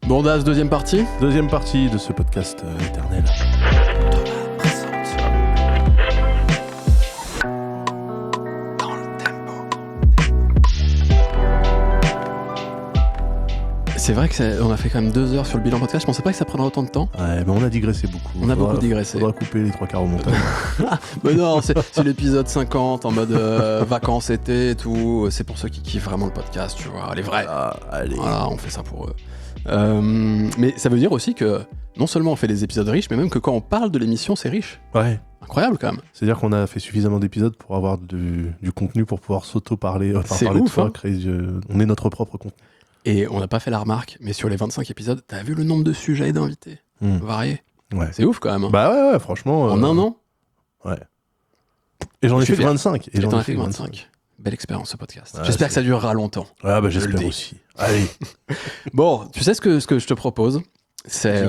Bon, Daz, deuxième partie. Deuxième partie de ce podcast éternel. C'est vrai qu'on a fait quand même 2 heures sur le bilan podcast. Je pensais pas que ça prendrait autant de temps. Ouais, mais on a digressé beaucoup. On a beaucoup digressé. Faudra couper les 3/4 au montage. Mais non, c'est l'épisode 50 en mode vacances, été et tout. C'est pour ceux qui kiffent vraiment le podcast, tu vois. Les vrais. Allez. Voilà, on fait ça pour eux. Mais ça veut dire aussi que non seulement on fait des épisodes riches, mais même que quand on parle de l'émission, c'est riche. Ouais. Incroyable quand même. C'est-à-dire qu'on a fait suffisamment d'épisodes pour avoir du contenu pour pouvoir s'auto-parler. C'est parler ouf, de hein. créer, on est notre propre contenu. Et on n'a pas fait la remarque, mais sur les 25 épisodes, t'as vu le nombre de sujets et d'invités variés. Ouais. C'est ouf quand même. Hein. Bah ouais, franchement. En un an. Ouais. Et j'en ai fait que 25. Et t'en as fait 25. Belle expérience ce podcast. Ouais, J'espère que ça durera longtemps. Ah bah Je le j'espère dis. aussi. Allez. Bon, tu sais ce que je te propose, c'est...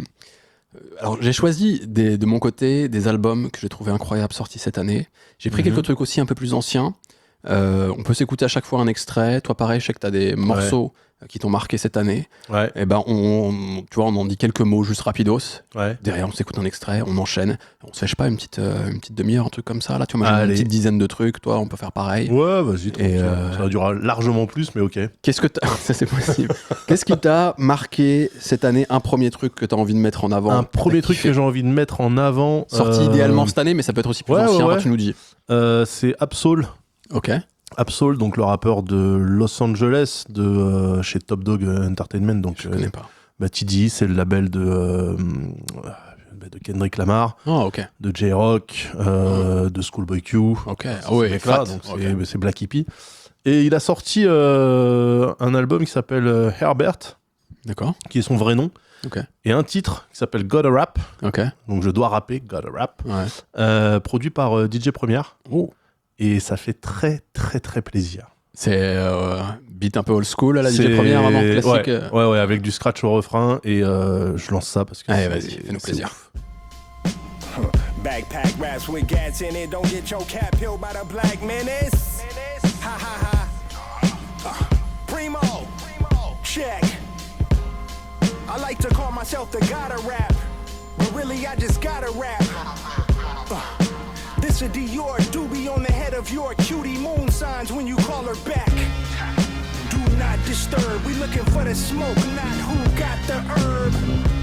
alors j'ai choisi de mon côté des albums que j'ai trouvé incroyables sortis cette année. J'ai pris quelques trucs aussi un peu plus anciens. On peut s'écouter à chaque fois un extrait. Toi pareil, je sais que t'as des morceaux qui t'ont marqué cette année. Ouais. Et ben tu vois, on en dit quelques mots juste rapidos. Ouais. Derrière, on s'écoute un extrait, on enchaîne. On se fêche pas une petite demi-heure, un truc comme ça. Là, tu vois, moi j'ai une Allez. petite dizaine de trucs. Toi, on peut faire pareil. Ouais, vas-y, tranquille. Et, Ça durera largement plus, mais ok. Qu'est-ce que ça c'est possible. Qu'est-ce qui t'a marqué cette année? Un premier truc que t'as envie de mettre en avant? Un premier truc que j'ai envie de mettre en avant. Sorti idéalement cette année, mais ça peut être aussi plus ancien. ouais. Tu nous dis. C'est Absol. Ok. Absol, donc le rappeur de Los Angeles, de chez Top Dog Entertainment. Donc, Je connais pas. TDI, c'est le label de Kendrick Lamar, Ok. de J-Rock, de Schoolboy Q. Ok. Ah ouais, fat. donc Ok. c'est Black Hippie. Et il a sorti un album qui s'appelle Herbert, D'accord. qui est son vrai nom, Ok. et un titre qui s'appelle Gotta Rap, Ok. donc je dois rapper, Gotta Rap, Ouais. produit par DJ Première. Oh. Et ça fait très très très plaisir. C'est beat un peu old school à la DJ Première, vraiment classique. Ouais, avec du scratch au refrain, et je lance ça parce que Allez, vas-y, fais-nous plaisir. ouf. Backpack raps with gas in it. Don't get your cap peeled by the black menace. Ha ha ha. Primo. Check. I like to call myself the god of rap, but really I just gotta rap. This a Dior doobie on the head of your cutie moon signs when you call her back. Do not disturb. We looking for the smoke, not who got the herb.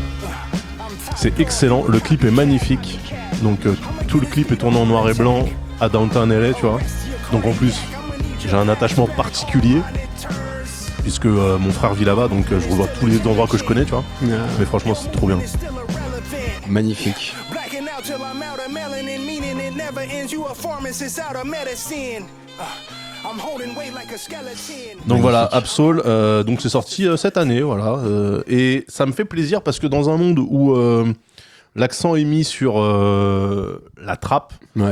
C'est excellent, le clip est magnifique. Donc tout le clip est tourné en noir et blanc à Downtown LA, tu vois. Donc en plus, j'ai un attachement particulier puisque mon frère vit là-bas, donc je revois tous les endroits que je connais, tu vois. Mais franchement, c'est trop bien. Magnifique. Blacking out till I'm out of melanin, meaning it never ends. You a pharmacist out of medicine. I'm holding weight like a skeleton. Donc voilà, Absol, donc c'est sorti cette année, voilà. Et ça me fait plaisir parce que dans un monde où l'accent est mis sur la trappe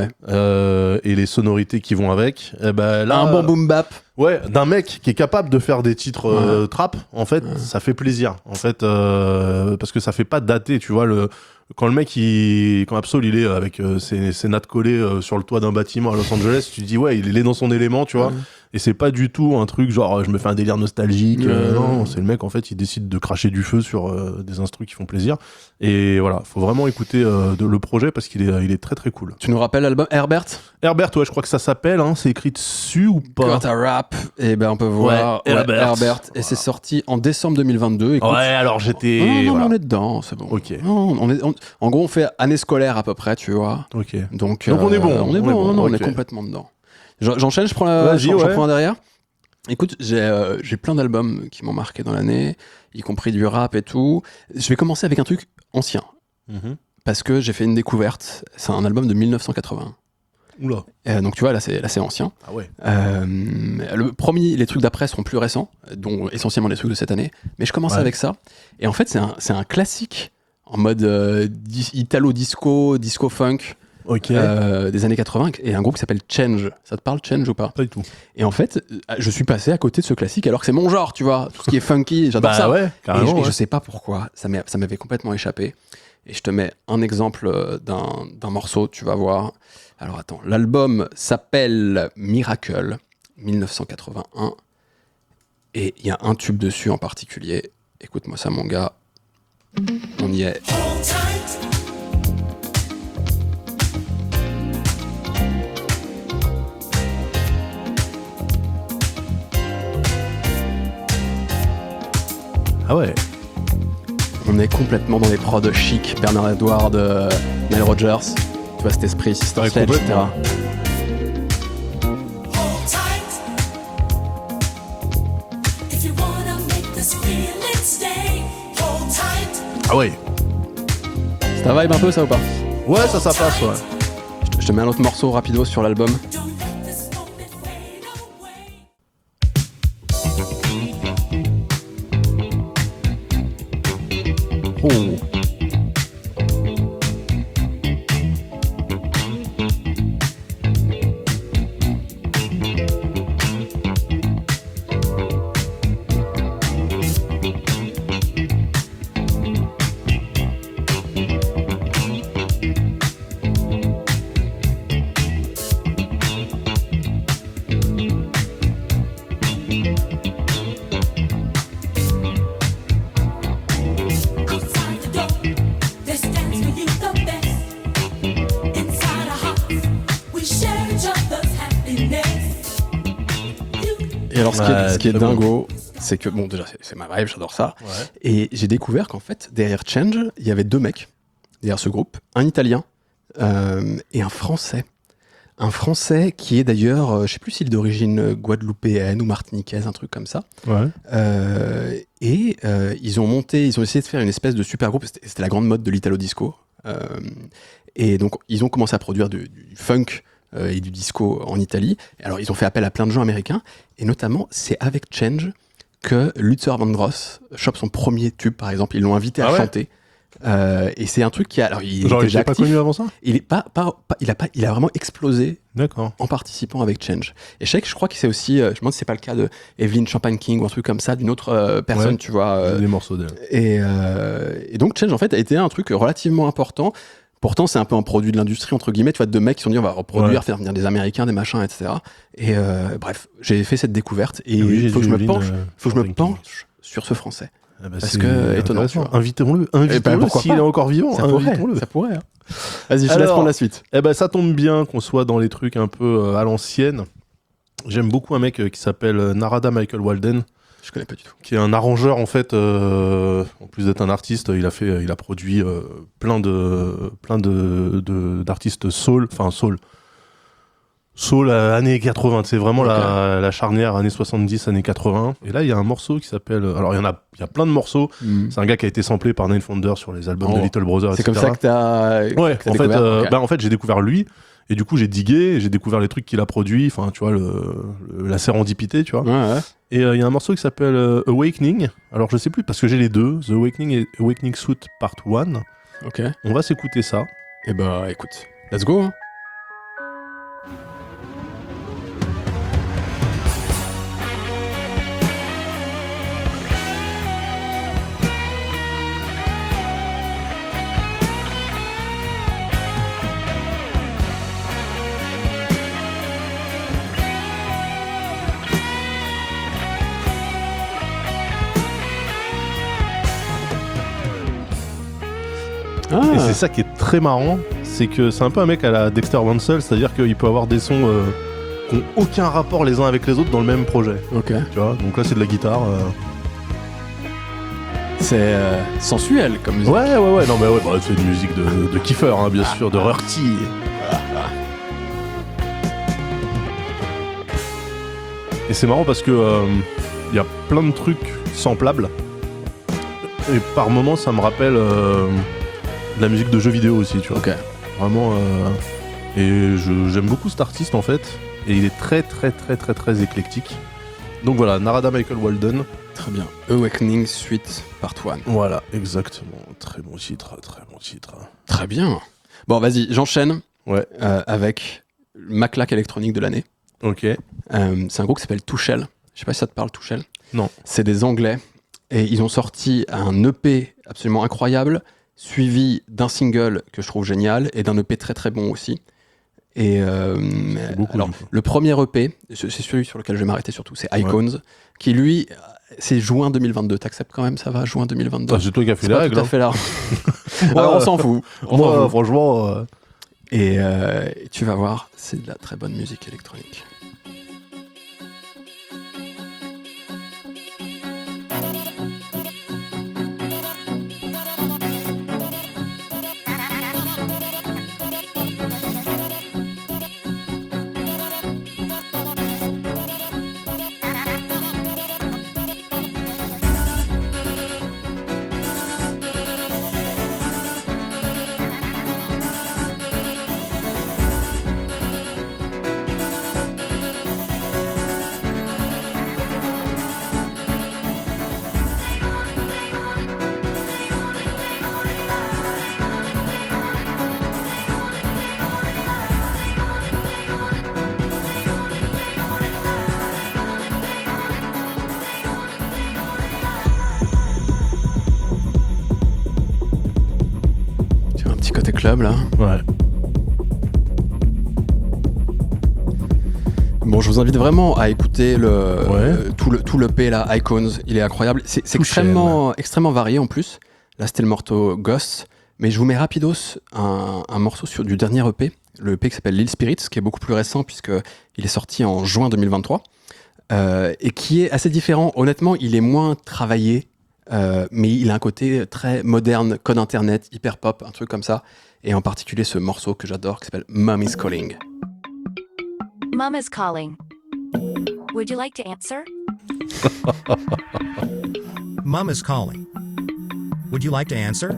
et les sonorités qui vont avec, ben là, un bon boom bap. Ouais, d'un mec qui est capable de faire des titres trap, en fait, ça fait plaisir. En fait, parce que ça fait pas dater, tu vois. Quand le mec, quand Absol, il est avec ses nattes collées sur le toit d'un bâtiment à Los Angeles, tu te dis, ouais, il est dans son élément, tu vois. Et c'est pas du tout un truc genre, je me fais un délire nostalgique. Non, c'est le mec, en fait, il décide de cracher du feu sur des instrus qui font plaisir. Et voilà, faut vraiment écouter le projet parce qu'il est très très cool. Tu nous rappelles l'album Herbert? Herbert, ouais, je crois que ça s'appelle, hein, c'est écrit dessus ou pas? Gotta Rap. Et ben on peut voir Herbert. Et c'est sorti en décembre 2022. Écoute, Ouais, alors j'étais. non, voilà. on est dedans, c'est bon. Ok. Non, en gros, on fait année scolaire à peu près, tu vois. Ok. Donc on est bon. On est bon, non, on est ok. complètement dedans. J'enchaîne, je prends Vas-y, j'en ouais. prends un derrière. Écoute, j'ai plein d'albums qui m'ont marqué dans l'année, y compris du rap et tout. Je vais commencer avec un truc ancien, parce que j'ai fait une découverte. C'est un album de 1980. Oula. Donc tu vois, là c'est ancien. Ah ouais. Les trucs d'après seront plus récents, dont essentiellement les trucs de cette année. Mais je commence avec ça. Et en fait, c'est un classique en mode italo-disco, disco-funk. Ok. Des années 80, et un groupe qui s'appelle Change. Ça te parle, Change, ou pas? Pas du tout. Et en fait, je suis passé à côté de ce classique alors que c'est mon genre, tu vois, tout ce qui est funky, j'adore ça. Ouais, carrément. Et je sais pas pourquoi, ça m'avait complètement échappé. Et je te mets un exemple d'un morceau, tu vas voir. Alors attends, l'album s'appelle Miracle, 1981, et il y a un tube dessus en particulier. Écoute-moi ça, mon gars. On y est. Ah ouais. On est complètement dans les prods chic, Bernard Edwards, Nile Rodgers. Tu vois cet esprit, Sister Ouais, Sledge, etc. complètement. Ah ouais. Ça vibe un peu ça ou pas? Ouais, ça passe, ouais. Je te mets un autre morceau rapido sur l'album. Oh. Et alors, ce qui est très bon. dingo, c'est que, bon, déjà, c'est ma vibe, j'adore ça. Ouais. Et j'ai découvert qu'en fait, derrière Change, il y avait 2 mecs, derrière ce groupe, un Italien et un Français. Un Français qui est d'ailleurs, je sais plus s'il est d'origine guadeloupéenne ou martiniquaise, un truc comme ça. Ouais. Ils ont essayé de faire une espèce de super groupe, c'était la grande mode de l'Italo Disco. Et donc, ils ont commencé à produire du funk et du disco en Italie. Alors, ils ont fait appel à plein de gens américains. Et notamment, c'est avec Change que Luther Vandross chope son premier tube, par exemple. Ils l'ont invité à Ah ouais chanter. Et c'est un truc qui a... Alors, il Genre, était il déjà était pas actif. connu avant ça? Il a vraiment explosé D'accord. en participant avec Change. Et je crois que c'est aussi... je me demande si c'est pas le cas de Evelyn Champagne King ou un truc comme ça, d'une autre personne, Ouais. tu vois. J'ai des morceaux d'elle. Et donc Change en fait a été un truc relativement important. Pourtant c'est un peu un produit de l'industrie entre guillemets, tu vois, de mecs qui se sont dit on va reproduire, Ouais. faire venir des Américains, des machins, etc. Et bref, j'ai fait cette découverte et Oui, il faut que je me Evelyn, penche, Champagne sur ce français. Ah bah, Parce c'est que, étonnant, intéressant. tu vois. Invitons-le, pourquoi s'il pas. est encore vivant, invitons-le. Ça pourrait. Hein. Vas-y, je te laisse Alors, prendre la suite. Eh ben, ça tombe bien qu'on soit dans les trucs un peu à l'ancienne. J'aime beaucoup un mec qui s'appelle Narada Michael Walden, Je connais pas du tout. qui est un arrangeur en fait. En plus d'être un artiste, il a produit plein d'artistes soul, années 80. C'est vraiment Ok. la charnière années 70, années 80. Et là, il y a un morceau qui s'appelle. Alors, il y a plein de morceaux. C'est un gars qui a été samplé par Nine Founder sur les albums de Little Brother, C'est etc. comme ça que t'as. Ouais, que t'as en fait, découvert. Ok. en fait, j'ai découvert lui, et du coup, j'ai digué, et j'ai découvert les trucs qu'il a produits, enfin, tu vois, la sérendipité, tu vois. Ouais. Et il y a un morceau qui s'appelle Awakening, alors je sais plus, parce que j'ai les deux, The Awakening et Awakening Suit Part 1. Ok. On va s'écouter ça. Et bah écoute, let's go. Hein. Et c'est ça qui est très marrant, c'est que c'est un peu un mec à la Dexter Wansel, c'est-à-dire qu'il peut avoir des sons qui n'ont aucun rapport les uns avec les autres dans le même projet. Ok. Tu vois, donc là c'est de la guitare. C'est sensuel comme musique. Ouais, non mais ouais, bah, c'est une musique de kiffer, hein, bien sûr, de Rurty. Et c'est marrant parce que y a plein de trucs samplables. Et par moments ça me rappelle de la musique de jeux vidéo aussi, tu vois. Ok. Vraiment. Et j'aime beaucoup cet artiste en fait. Et il est très éclectique. Donc voilà, Narada Michael Walden. Très bien. Awakening Suite Part 1. Voilà, exactement. Très bon titre. Très bien. Bon, vas-y, j'enchaîne Ouais. avec ma claque électronique de l'année. Ok. C'est un groupe qui s'appelle Touchel. Je sais pas si ça te parle, Touchel. Non. C'est des Anglais. Et ils ont sorti un EP absolument incroyable, suivi d'un single que je trouve génial, et d'un EP très bon aussi. Et beaucoup, alors, du coup. le premier EP, c'est celui sur lequel je vais m'arrêter surtout, c'est Icons, qui lui C'est juin 2022, t'acceptes quand même, ça va, juin 2022. Ah, c'est toi qui as fait C'est les pas règles. tout à fait là. Alors, on s'en fout. Moi, franchement. Et tu vas voir, c'est de la très bonne musique électronique. Côté club là. Ouais. Bon, je vous invite vraiment à écouter tout le P là, Icons, il est incroyable. C'est extrêmement varié en plus. Là, c'était le morceau Ghost, mais je vous mets rapidos un morceau du dernier EP, le EP qui s'appelle Lil Spirits, qui est beaucoup plus récent puisque il est sorti en juin 2023 et qui est assez différent. Honnêtement, il est moins travaillé. Mais il a un côté très moderne, code internet, hyper pop, un truc comme ça. Et en particulier ce morceau que j'adore qui s'appelle Mom is Calling. Mom is calling. Would you like to answer? Mom is calling. Would you like to answer?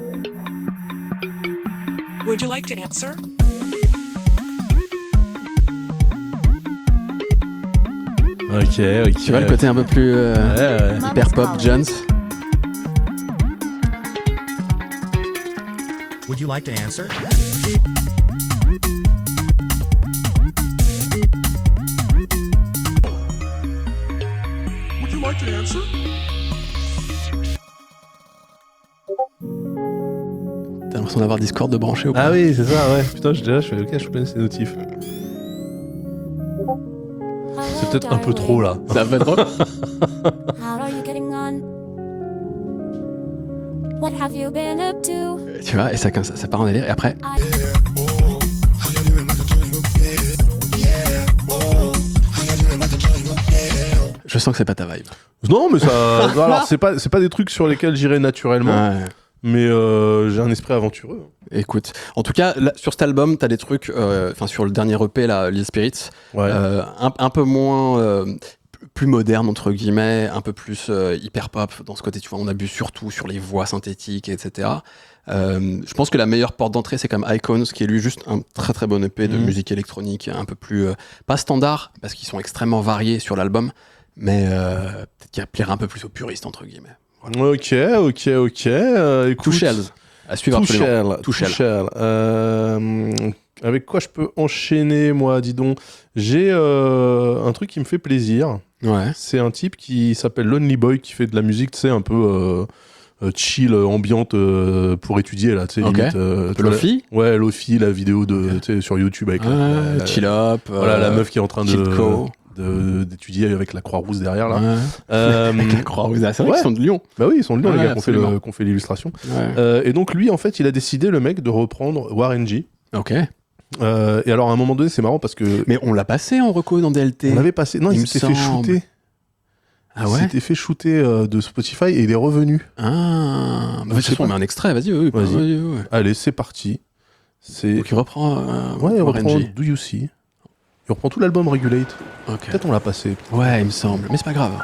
Would you like to answer? Ok. Tu vois le côté un peu plus hyper pop, Jones. Would you like to answer? Would you like to answer? T'as l'impression d'avoir Discord de branché ou pas? Ah oui, c'est ça, ouais. Putain, j'étais là, je fais ok, je plein ces notifs. C'est peut-être un peu trop là. Ça va être drôle. How are you getting on? What have you been up to? Tu vois, et ça part en délire. Et après, je sens que c'est pas ta vibe. Non, mais ça. Alors, c'est pas des trucs sur lesquels j'irais naturellement. Ouais. Mais j'ai un esprit aventureux. Écoute, en tout cas, là, sur cet album, t'as des trucs, sur le dernier EP, là, Lil Spirits, Ouais. un peu moins, plus moderne, entre guillemets, un peu plus hyper pop dans ce côté, tu vois, on abuse surtout sur les voix synthétiques, etc. Je pense que la meilleure porte d'entrée, c'est quand même Icons, qui est lui juste un très très bon EP de musique électronique, un peu plus, pas standard, parce qu'ils sont extrêmement variés sur l'album, mais peut-être qu'il plaira un peu plus aux puristes, entre guillemets. Voilà. Ok. Écoute, Two Shells, à suivre absolument. Two Shell. Avec quoi je peux enchaîner, moi, dis donc. J'ai un truc qui me fait plaisir. Ouais. C'est un type qui s'appelle Lonely Boy, qui fait de la musique, tu sais, un peu chill, ambiante pour étudier, là, tu sais, Ok. limite. Lofi. Ouais, Lofi, la vidéo tu sais, sur YouTube avec la Chill Up. voilà, la meuf qui est en train Chipco. d'étudier avec la Croix-Rousse derrière, là. Ouais. Avec la Croix-Rouge. C'est vrai ouais. qu'ils sont de Lyon. Bah oui, ils sont de Lyon, les Ouais, gars, absolument. qu'on fait l'illustration. Ouais. Et donc, lui, en fait, il a décidé, le mec, de reprendre Warren G. Ok. Et alors, à un moment donné, c'est marrant parce que. Mais on l'a passé en reco dans DLT. On l'avait passé. Non, il me s'était fait semble. shooter. Ah Il ouais. s'était fait shooter de Spotify et il est revenu. Ah. Bah, de toute Je sais façon, on pas. met un extrait, vas-y. Oui, Vas-y. ouais. Allez, c'est parti. C'est. Donc il reprend Ouais, il Warren reprend G. Do You See. Il reprend tout l'album Regulate. Ok. Peut-être on l'a passé. Ouais, il me semble. Mais c'est pas grave.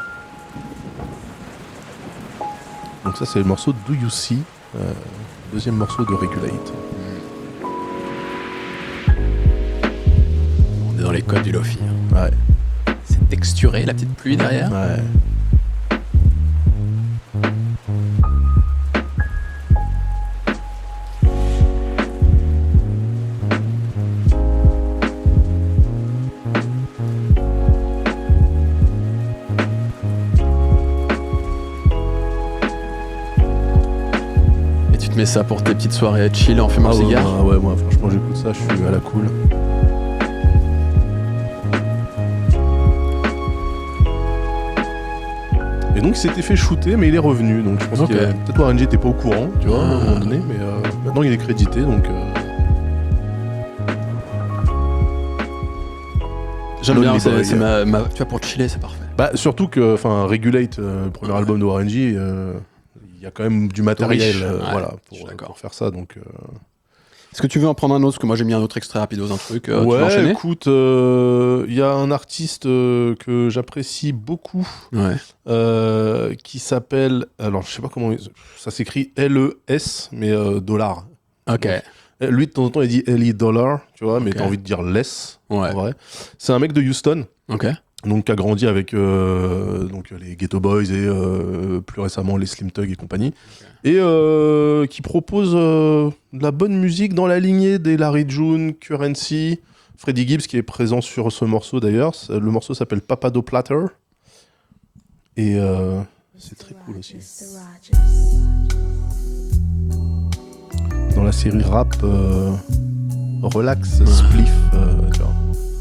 Donc, ça, c'est le morceau Do You See. Deuxième morceau de Regulate. On est dans les codes du Lofi. Ouais. C'est texturé, la petite pluie derrière. Ouais. Et tu te mets ça pour tes petites soirées chill en fumant un ouais, cigare. moi, franchement, j'écoute ça, je suis à la cool. Et donc il s'était fait shooter, mais il est revenu. Donc je pense Ok. que peut-être Warren G était pas au courant, tu vois, à un moment donné, mais maintenant il est crédité, donc. J'aime bien, Lonely c'est Boy. c'est tu vois, pour chiller, c'est parfait. Bah surtout que, enfin, Regulate, le premier album de Warren G, il y a quand même du matériel, riche, ouais, voilà, je suis pour d'accord. faire ça, donc. Est-ce que tu veux en prendre un autre? Parce que moi j'ai mis un autre extrait rapidos, un truc. Tu veux Ouais, enchaîner? écoute, il y a un artiste que j'apprécie beaucoup, Ouais. qui s'appelle, alors je sais pas comment, ça s'écrit LES, mais dollar. Ok. Lui de temps en temps il dit LE dollar, tu vois, mais Ok. t'as envie de dire less, Ouais. en vrai. C'est un mec de Houston, Ok. donc qui a grandi avec donc les Ghetto Boys et plus récemment les Slim Thug et compagnie, et qui propose de la bonne musique dans la lignée des Larry June, Currency, Freddie Gibbs qui est présent sur ce morceau d'ailleurs. Le morceau s'appelle Papado Platter et c'est très cool aussi. Dans la série rap Relax Spliff, tu vois.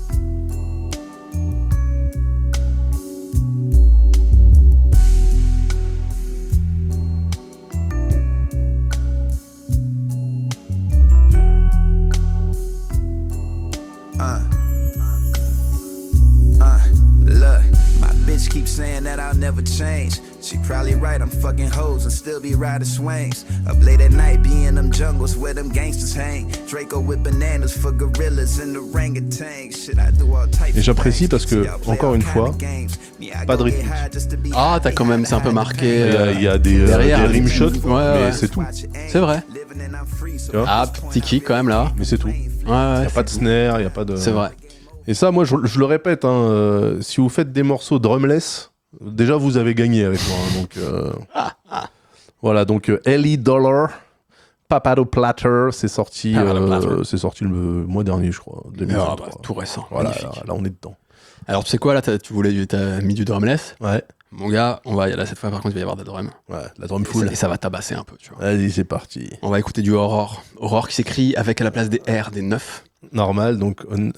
Look, my bitch keeps saying that I'll never change. She probably right, I'm fucking hoes and still be riding swings. Up late at night, be in them jungles where them gangsters hang. Draco with bananas for gorillas and orangutans. Shit, I do all types. Et j'apprécie parce que, encore une fois, pas de rythme. Ah, t'as quand même, c'est un peu marqué. Il y a des derrière, rim shots, ouais, mais ouais. c'est tout. C'est vrai. Tu vois, Ah, petit kick quand même là. mais c'est tout. Ouais, Il ouais. n'y a pas de snare, il n'y a pas de. C'est vrai. Et ça, moi, je le répète, hein, si vous faites des morceaux drumless, déjà vous avez gagné avec moi. Hein, donc voilà, donc LE Dollar, Papado Platter, c'est sorti le mois dernier, je crois, 2023. Ah, bah, tout récent. Voilà, Magnifique. là on est dedans. Alors tu sais quoi là, t'as mis du drumless. Ouais, Mon gars, on va là cette fois par contre il va y avoir des drums. ouais, la drum Et full. ça va tabasser un peu, tu vois. Vas-y, c'est parti. On va écouter du Aurore. Aurore qui s'écrit avec à la place des R des 9. Normal, donc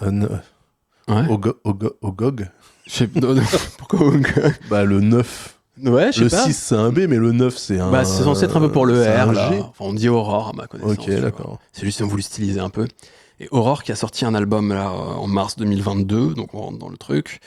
Ouais. Ogog. Je sais pourquoi. Bah le 9. Ouais, je Le sais pas. 6 c'est un B, mais le 9 c'est un. Bah c'est censé être un peu pour le c'est R un là. G. Enfin, on dit Aurore à ma connaissance. Ok, tu vois. d'accord. C'est juste qu'ils ont voulu styliser un peu. Et Aurore qui a sorti un album là en mars 2022, donc on rentre dans le truc.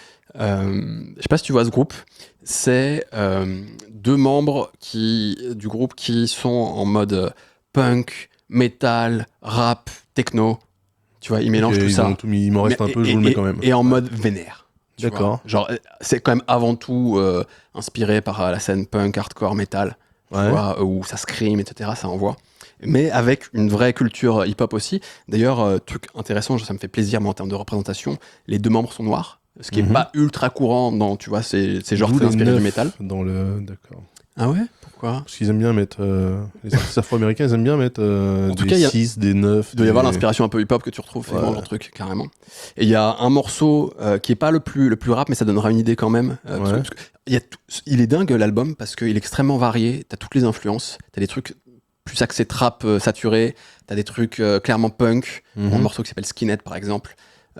Je sais pas si tu vois ce groupe. C'est deux membres du groupe qui sont en mode punk, metal, rap, techno. Tu vois, ils mélangent Ok, tout ils ça. ont tout mis, il m'en reste un peu, je vous le mets quand même. Et en mode vénère. tu vois. D'accord. Genre, c'est quand même avant tout inspiré par la scène punk, hardcore, metal, tu Ouais. vois, où ça scream, etc. Ça envoie. Mais avec une vraie culture hip-hop aussi. D'ailleurs, truc intéressant, ça me fait plaisir, mais en termes de représentation, les deux membres sont noirs. Ce qui est Mhm. pas ultra courant dans, tu vois, ces genres D'où très les inspirés du 9 métal. Dans le... D'accord. Ah ouais? Pourquoi? Parce qu'ils aiment bien mettre... les artistes afro-américains, ils aiment bien mettre En tout des cas, il y a- 6, des 9... Il doit y avoir l'inspiration un peu hip-hop que tu retrouves c'est Ouais. dans leur truc, carrément. Et il y a un morceau qui est pas le plus rap, mais ça donnera une idée quand même. Ouais. Il est dingue l'album parce qu'il est extrêmement varié. T'as toutes les influences. T'as des trucs plus axés trap saturé. T'as des trucs clairement punk. Mhm. Un morceau qui s'appelle Skinhead par exemple.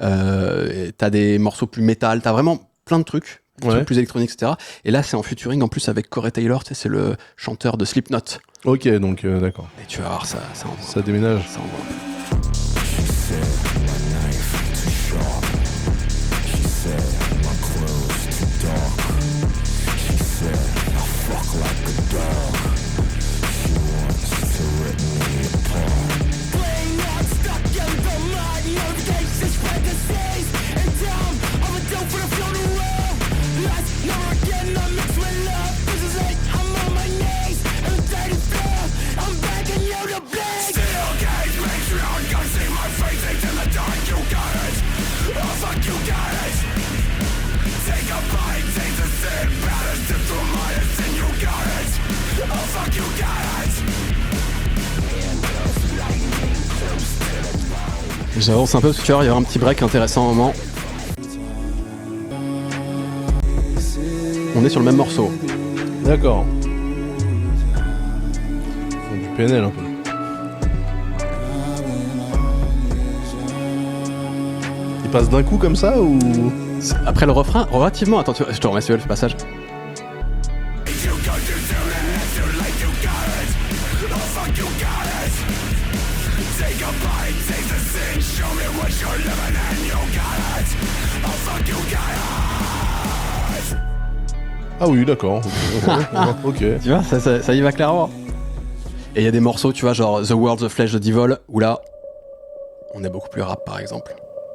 Et t'as des morceaux plus métal. T'as vraiment plein de trucs. Des Ouais. trucs plus électroniques, etc. Et là, c'est en featuring en plus avec Corey Taylor. Tu sais, c'est le chanteur de Slipknot. Ok, donc d'accord. Et tu vas voir, ça envoie. Ça déménage. Ça envoie. J'avance un peu parce que tu vois, il y aura un petit break intéressant au moment. On est sur le même morceau. D'accord. Ils font du PNL un peu. Il passe d'un coup comme ça ou... Après le refrain, relativement, attends, je te remercie le passage. Ah oui, d'accord. Ok. Tu vois, ça y va clairement. Et il y a des morceaux, tu vois, genre The World's a Flesh de Devil, où là, on est beaucoup plus rap, par exemple.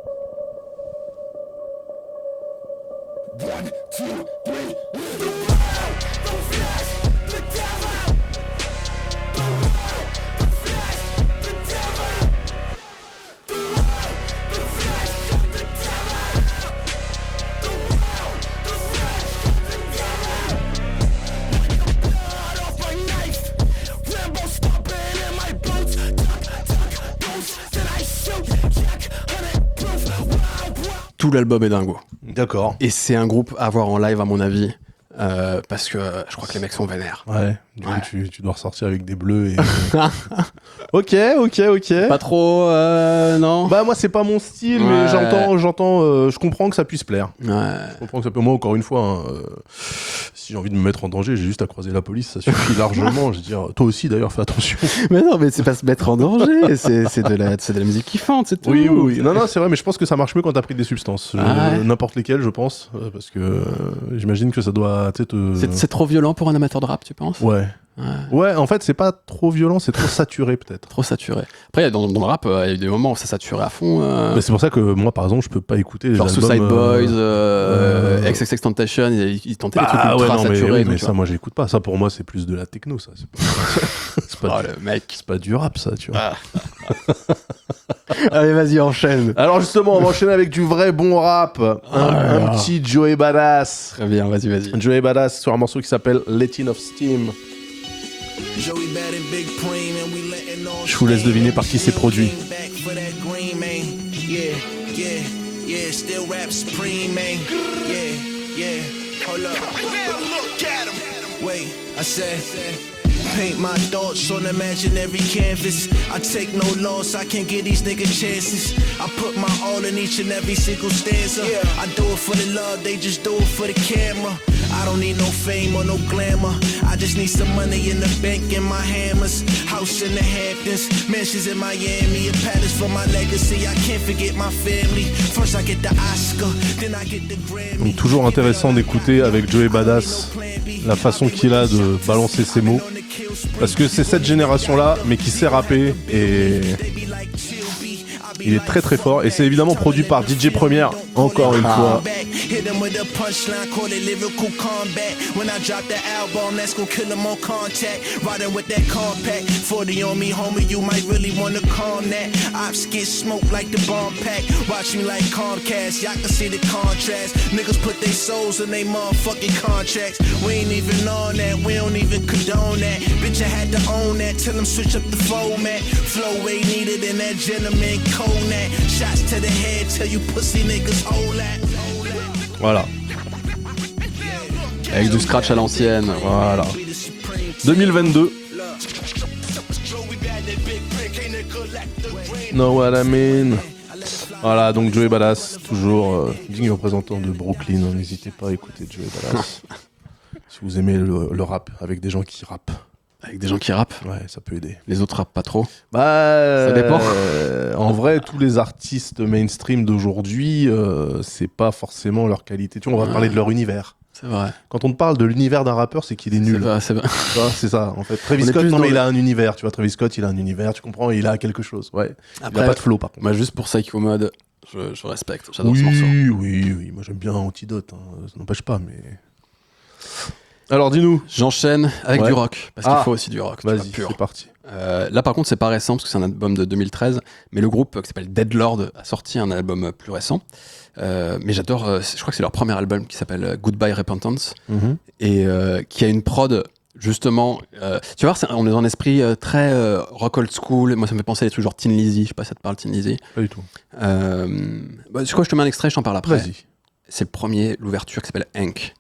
Tout l'album est dingo. D'accord. Et c'est un groupe à voir en live, à mon avis, parce que je crois que les mecs sont vénères. Ouais. Du coup, Ouais. tu dois ressortir avec des bleus et. Ok. Pas trop, non. Bah moi c'est pas mon style, mais Ouais. j'entends, je comprends que ça puisse plaire. Ouais. Je comprends que ça peut. Moi encore une fois, hein, si j'ai envie de me mettre en danger, j'ai juste à croiser la police, ça suffit largement. Je veux dire, toi aussi d'ailleurs, fais attention. Mais non, mais c'est pas se mettre en danger, c'est de la musique kiffante, c'est tout. Oui. Non, c'est vrai, mais je pense que ça marche mieux quand t'as pris des substances. Ah ouais. N'importe lesquelles, je pense, parce que j'imagine que ça doit, tu sais, C'est trop violent pour un amateur de rap, tu penses? Ouais. Ouais. Ouais, en fait, c'est pas trop violent, c'est trop saturé peut-être. Trop saturé. Après, dans le rap, il y a eu des moments où ça saturait à fond. Mais c'est pour ça que moi, par exemple, je peux pas écouter les Genre albums, Suicide Boys, XXXTentacion, ils tentaient des trucs Ah ouais, ultra non, mais, saturés. oui, et tout, mais tu ça, vois. moi, j'écoute pas. Ça, pour moi, c'est plus de la techno, ça. C'est pas, Oh, le mec. c'est pas du rap, ça, tu vois. Allez, vas-y, enchaîne. Alors, justement, on va enchaîner avec du vrai bon rap. Un petit Joey Badass. Très bien, vas-y. Joey Badass sur un morceau qui s'appelle Letting of Steam. Je vous laisse deviner par qui c'est produit. Paint my thoughts on imaginary canvas. I take no loss, I can't give these niggas chances. I put my all in each and every single stanza. I do it for the love, they just do it for the camera. I don't need no fame or no glamour. I just need some money in the bank and my hammers. House in the Hamptons, mansions in Miami, a palace for my legacy. I can't forget my family. First I get the Oscar, then I get the Grammy. Donc, toujours intéressant d'écouter avec Joey Badass la façon qu'il a de balancer ses mots. Parce que c'est cette génération-là, mais qui sait rapper et il est très très fort. Et c'est évidemment produit par DJ Premier, encore une fois. Hit him with a punchline, call it lyrical combat. When I drop the album, that's gon' kill him on contact. Riding with that compact, 40 on me, homie, you might really wanna calm that. Ops get smoked like the bomb pack. Watch me like Comcast, y'all can see the contrast. Niggas put their souls in they motherfucking contracts. We ain't even on that, we don't even condone that. Bitch, I had to own that, tell them switch up the format. Flow way needed in that gentleman Konak. Shots to the head, tell you pussy niggas hold that. Voilà. Avec du scratch à l'ancienne. Voilà. 2022. Know what I mean. Voilà, donc Joey Badass, toujours digne représentant de Brooklyn. N'hésitez pas à écouter Joey Badass. Si vous aimez le rap avec des gens qui rappent. Avec des gens qui rappent. Ouais, ça peut aider. Les autres rappent pas trop. Bah, Ça dépend. En vrai, tous les artistes mainstream d'aujourd'hui, c'est pas forcément leur qualité. Tu vois, on va parler de leur univers. C'est vrai. Quand on te parle de l'univers d'un rappeur, c'est qu'il est nul. C'est vrai. Tu vois, c'est ça, en fait. Travis On est Scott, plus non, dans mais il le- a un univers. Tu vois, Travis Scott, il a un univers, tu comprends, il a quelque chose. Ouais. Il Après, a pas de flow, par contre. moi, juste pour Psycho Mode, je respecte. J'adore ce Oui, morceau. oui. Moi, j'aime bien Antidote. Hein. Ça n'empêche pas, mais. Alors, dis-nous. J'enchaîne avec Ouais. du rock, parce qu'il faut aussi du rock. tu vois, Vas-y, pur. c'est parti. Là, par contre, c'est pas récent, parce que c'est un album de 2013, mais le groupe qui s'appelle Deadlord a sorti un album plus récent. Mais j'adore, je crois que c'est leur premier album qui s'appelle Goodbye Repentance, et qui a une prod, justement, tu vois, on est dans un esprit très rock old school. Moi, ça me fait penser à des trucs genre Tin Lizzy, je sais pas si ça te parle, Tin Lizzy. Pas du tout. Je crois que je te mets un extrait, je t'en parle après. Vas-y. C'est le premier, l'ouverture qui s'appelle Hank.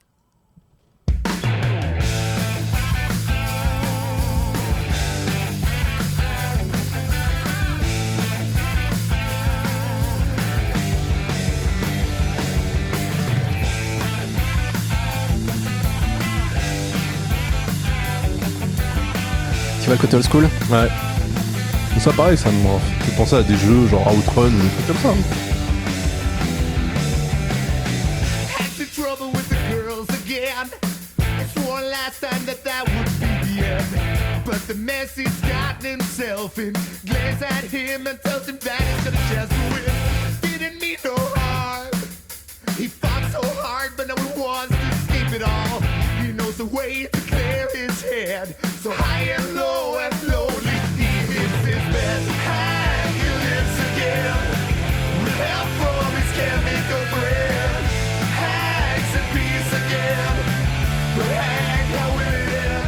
Tu vois le côté old school? Ouais. Ça pareil, ça me fait penser à des jeux genre Outrun ou des trucs comme ça. Hein. Had trouble with the girls again. I swore last time that would be the end. But the mess he's gotten himself in. Glares at him and tells him that he's gonna just win. Didn't mean no harm. He fought so hard, but now he wants to escape it all. He knows the way to clear his head. So high and low and slowly he hits his bed. And he lives again. With help from his chemical friend. Hangs in peace again. But hang, how will it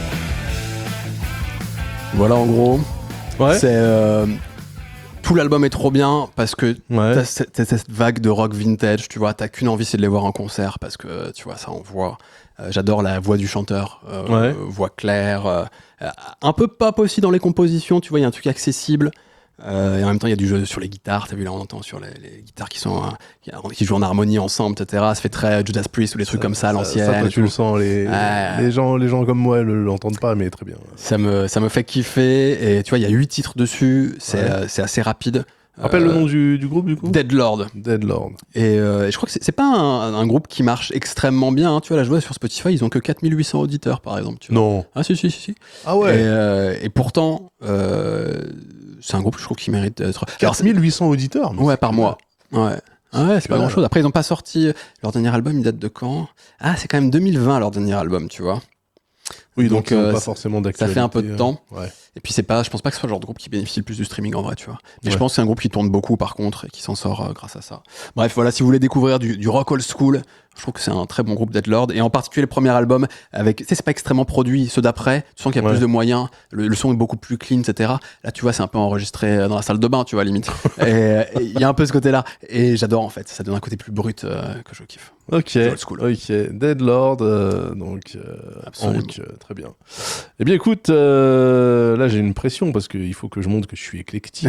end? Voilà en gros. Ouais. C'est tout l'album est trop bien parce que Ouais. t'as cette vague de rock vintage, tu vois, t'as qu'une envie, c'est de les voir en concert parce que tu vois ça envoie. J'adore la voix du chanteur, Ouais. voix claire, un peu pop aussi dans les compositions, tu vois, il y a un truc accessible. Et en même temps, il y a du jeu sur les guitares. T'as vu, là, on entend sur les guitares qui jouent en harmonie ensemble, etc. Ça fait très Judas Priest ou des trucs comme ça à l'ancienne. Ça, toi, et tu tout. le sens. Les gens comme moi ne l'entendent pas, mais très bien. Ça me fait kiffer. Et tu vois, il y a 8 titres dessus. C'est assez rapide. Rappelle le nom du groupe, du coup. Deadlord. Deadlord. Et je crois que c'est pas un groupe qui marche extrêmement bien. Hein. Tu vois, là, je vois sur Spotify, ils ont que 4800 auditeurs, par exemple. Tu vois. Non. Ah, si. Ah ouais. Et pourtant, c'est un groupe, je trouve, qui mérite d'être. 4800 auditeurs. Ouais, par mois. Ouais. Ah ouais, c'est pas Ouais. grand chose. Après, ils ont pas sorti leur dernier album, il date de quand? Ah, c'est quand même 2020 leur dernier album, tu vois. Oui, donc Donc, pas ça- forcément Ça d'actualité. fait un peu de temps. Ouais. Et puis, je pense pas que ce soit le genre de groupe qui bénéficie le plus du streaming en vrai, tu vois. Mais je Ouais. pense que c'est un groupe qui tourne beaucoup par contre et qui s'en sort grâce à ça. Bref, voilà, si vous voulez découvrir du rock old school, je trouve que c'est un très bon groupe Deadlord. Et en particulier le premier album, avec, tu sais, c'est pas extrêmement produit. Ceux d'après, tu sens qu'il y a Ouais. plus de moyens, le son est beaucoup plus clean, etc. Là, tu vois, c'est un peu enregistré dans la salle de bain, tu vois, limite. Et il y a un peu ce côté-là. Et j'adore en fait, ça donne un côté plus brut que je kiffe. Ok, Old school. ok. Deadlord, donc, Absolument. Hank, très bien. Eh bien, écoute, là j'ai une pression parce qu'il faut que je montre que je suis éclectique.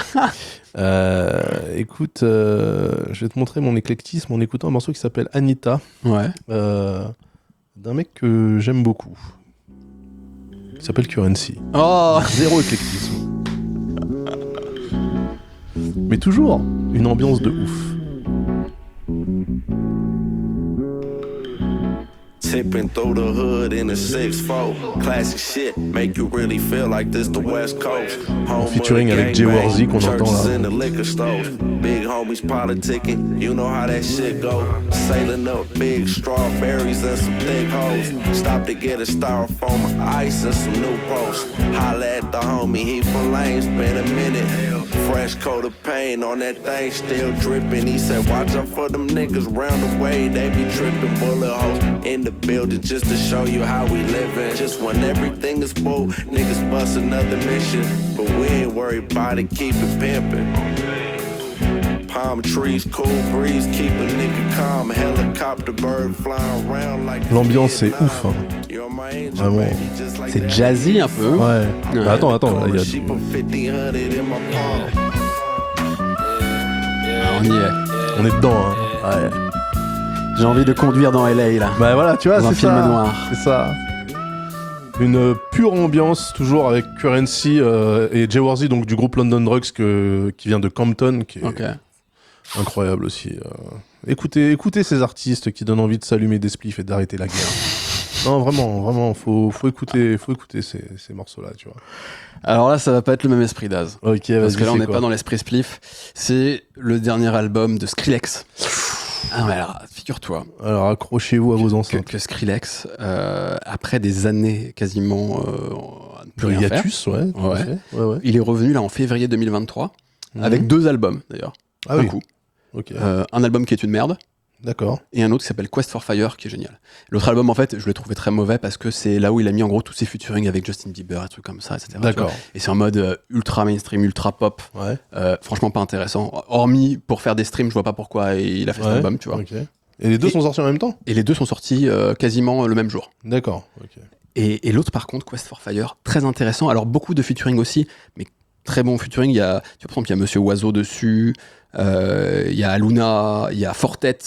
Écoute, je vais te montrer mon éclectisme en écoutant un morceau qui s'appelle Anita, Ouais. d'un mec que j'aime beaucoup, qui s'appelle Currency. Oh! Zéro éclectisme. Mais toujours une ambiance de ouf. Tipping through the hood in a 6-4. Classic shit, make you really feel like this the West Coast. Home featuring of the avec Jay gangbang, Warzy qu'on entend churches là. in the liquor stores. Big homies politicking, you know how that shit go. Sailing up big strawberries and some thick hoes. Stop to get a styrofoam, ice and some new posts. Holla at the homie, he from Lane's, been a minute. Fresh coat of paint on that thing, still dripping. He said, watch out for them niggas round the way, they be tripping. Bullet holes in the building just to show you how we living. Just when everything is full, niggas bust another mission. But we ain't worried about it, keep it pimping. Palm trees, cool breeze, keep a nigga calm. Helicopter bird flying around like. L'ambiance c'est ouf, hein. You're my angel, Vraiment. baby, just like C'est that. jazzy un peu. Ouais. Bah, attends, là, il y a She put 50, 100 in my palm. Ah, on y est. on est dedans, hein. Ouais. J'ai envie de conduire dans LA là. Bah voilà, tu vois, Dans un c'est film ça. noir. C'est ça. Une pure ambiance, toujours avec Currency et Jay Warzy, donc du groupe London Drugs qui vient de Compton, qui est Ok. incroyable aussi. Écoutez ces artistes qui donnent envie de s'allumer des spliffs et d'arrêter la guerre. Non, vraiment, faut écouter ces morceaux-là, tu vois. Alors là, ça va pas être le même esprit d'Az. Ok, vas-y. Parce que là, on c'est n'est quoi pas dans l'esprit spliff. C'est le dernier album de Skrillex. Ah, mais alors, figure-toi Alors accrochez-vous à vos que, enceintes. que Skrillex, après des années quasiment à ne plus Le rien faire, hiatus, ouais. tout à Ouais. fait. Ouais. il est revenu là en février 2023 Mhm. avec 2 albums d'ailleurs. Ah d'un oui. coup. Ok. Un album qui est une merde D'accord. et un autre qui s'appelle Quest for Fire qui est génial. L'autre album, en fait, je l'ai trouvé très mauvais parce que c'est là où il a mis en gros tous ses featuring avec Justin Bieber et trucs comme ça, etc. tu vois. D'accord. Et c'est en mode ultra mainstream, ultra pop. Ouais. Franchement, pas intéressant. Hormis pour faire des streams, je vois pas pourquoi il a fait cet album, tu vois. Ok. Et les deux Et- sont sortis en même temps. Et les deux sont sortis quasiment le même jour. D'accord. Ok. Et l'autre, par contre, Quest for Fire, très intéressant. Alors, beaucoup de featuring aussi, mais très bon featuring. Il y a, tu vois, par exemple, il y a Monsieur Oiseau dessus, il y a Aluna, il y a Fortet,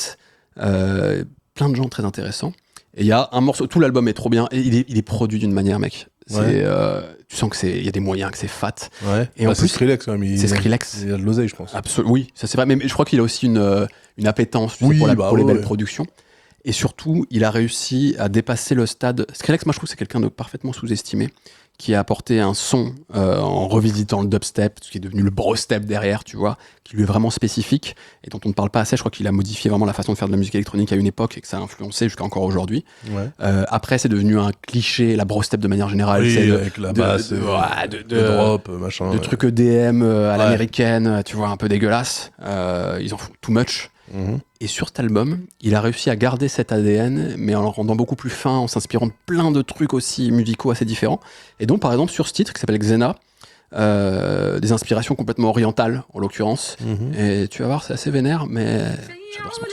plein de gens très intéressants. Et il y a un morceau, tout l'album est trop bien, et il est produit d'une manière, mec, Tu sens que il y a des moyens, que c'est fat. Ouais. Et en c'est plus, Skrillex quand même. c'est Skrillex. Il a de l'oseille, je pense. Absolument. Oui, ça c'est vrai. Mais je crois qu'il a aussi une appétence pour les belles productions. Et surtout, il a réussi à dépasser le stade. Skrillex, moi je trouve que c'est quelqu'un de parfaitement sous-estimé, qui a apporté un son en revisitant le dubstep, ce qui est devenu le brostep derrière, tu vois, qui lui est vraiment spécifique et dont on ne parle pas assez. Je crois qu'il a modifié vraiment la façon de faire de la musique électronique à une époque et que ça a influencé jusqu'à encore aujourd'hui. Ouais. Après, c'est devenu un cliché, la brostep de manière générale. Oui, c'est avec la basse, de drop, machin. de trucs EDM à l'américaine, tu vois, un peu dégueulasse. Ils en font too much. Et sur cet album, il a réussi à garder cet ADN, mais en le rendant beaucoup plus fin, en s'inspirant de plein de trucs aussi musicaux assez différents. Et donc, par exemple, sur ce titre qui s'appelle Xena, des inspirations complètement orientales, en l'occurrence. Et tu vas voir, c'est assez vénère, mais j'adore ce morceau.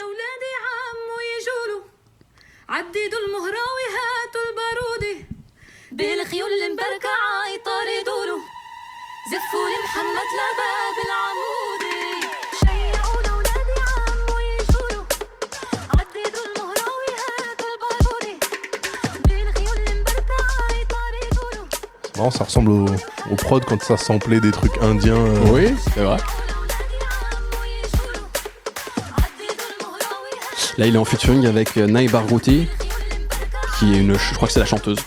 Non, ça ressemble au prod quand ça samplait des trucs indiens. Oui, c'est vrai. Là, il est en featuring avec Nai Barghouti, qui est je crois que c'est la chanteuse.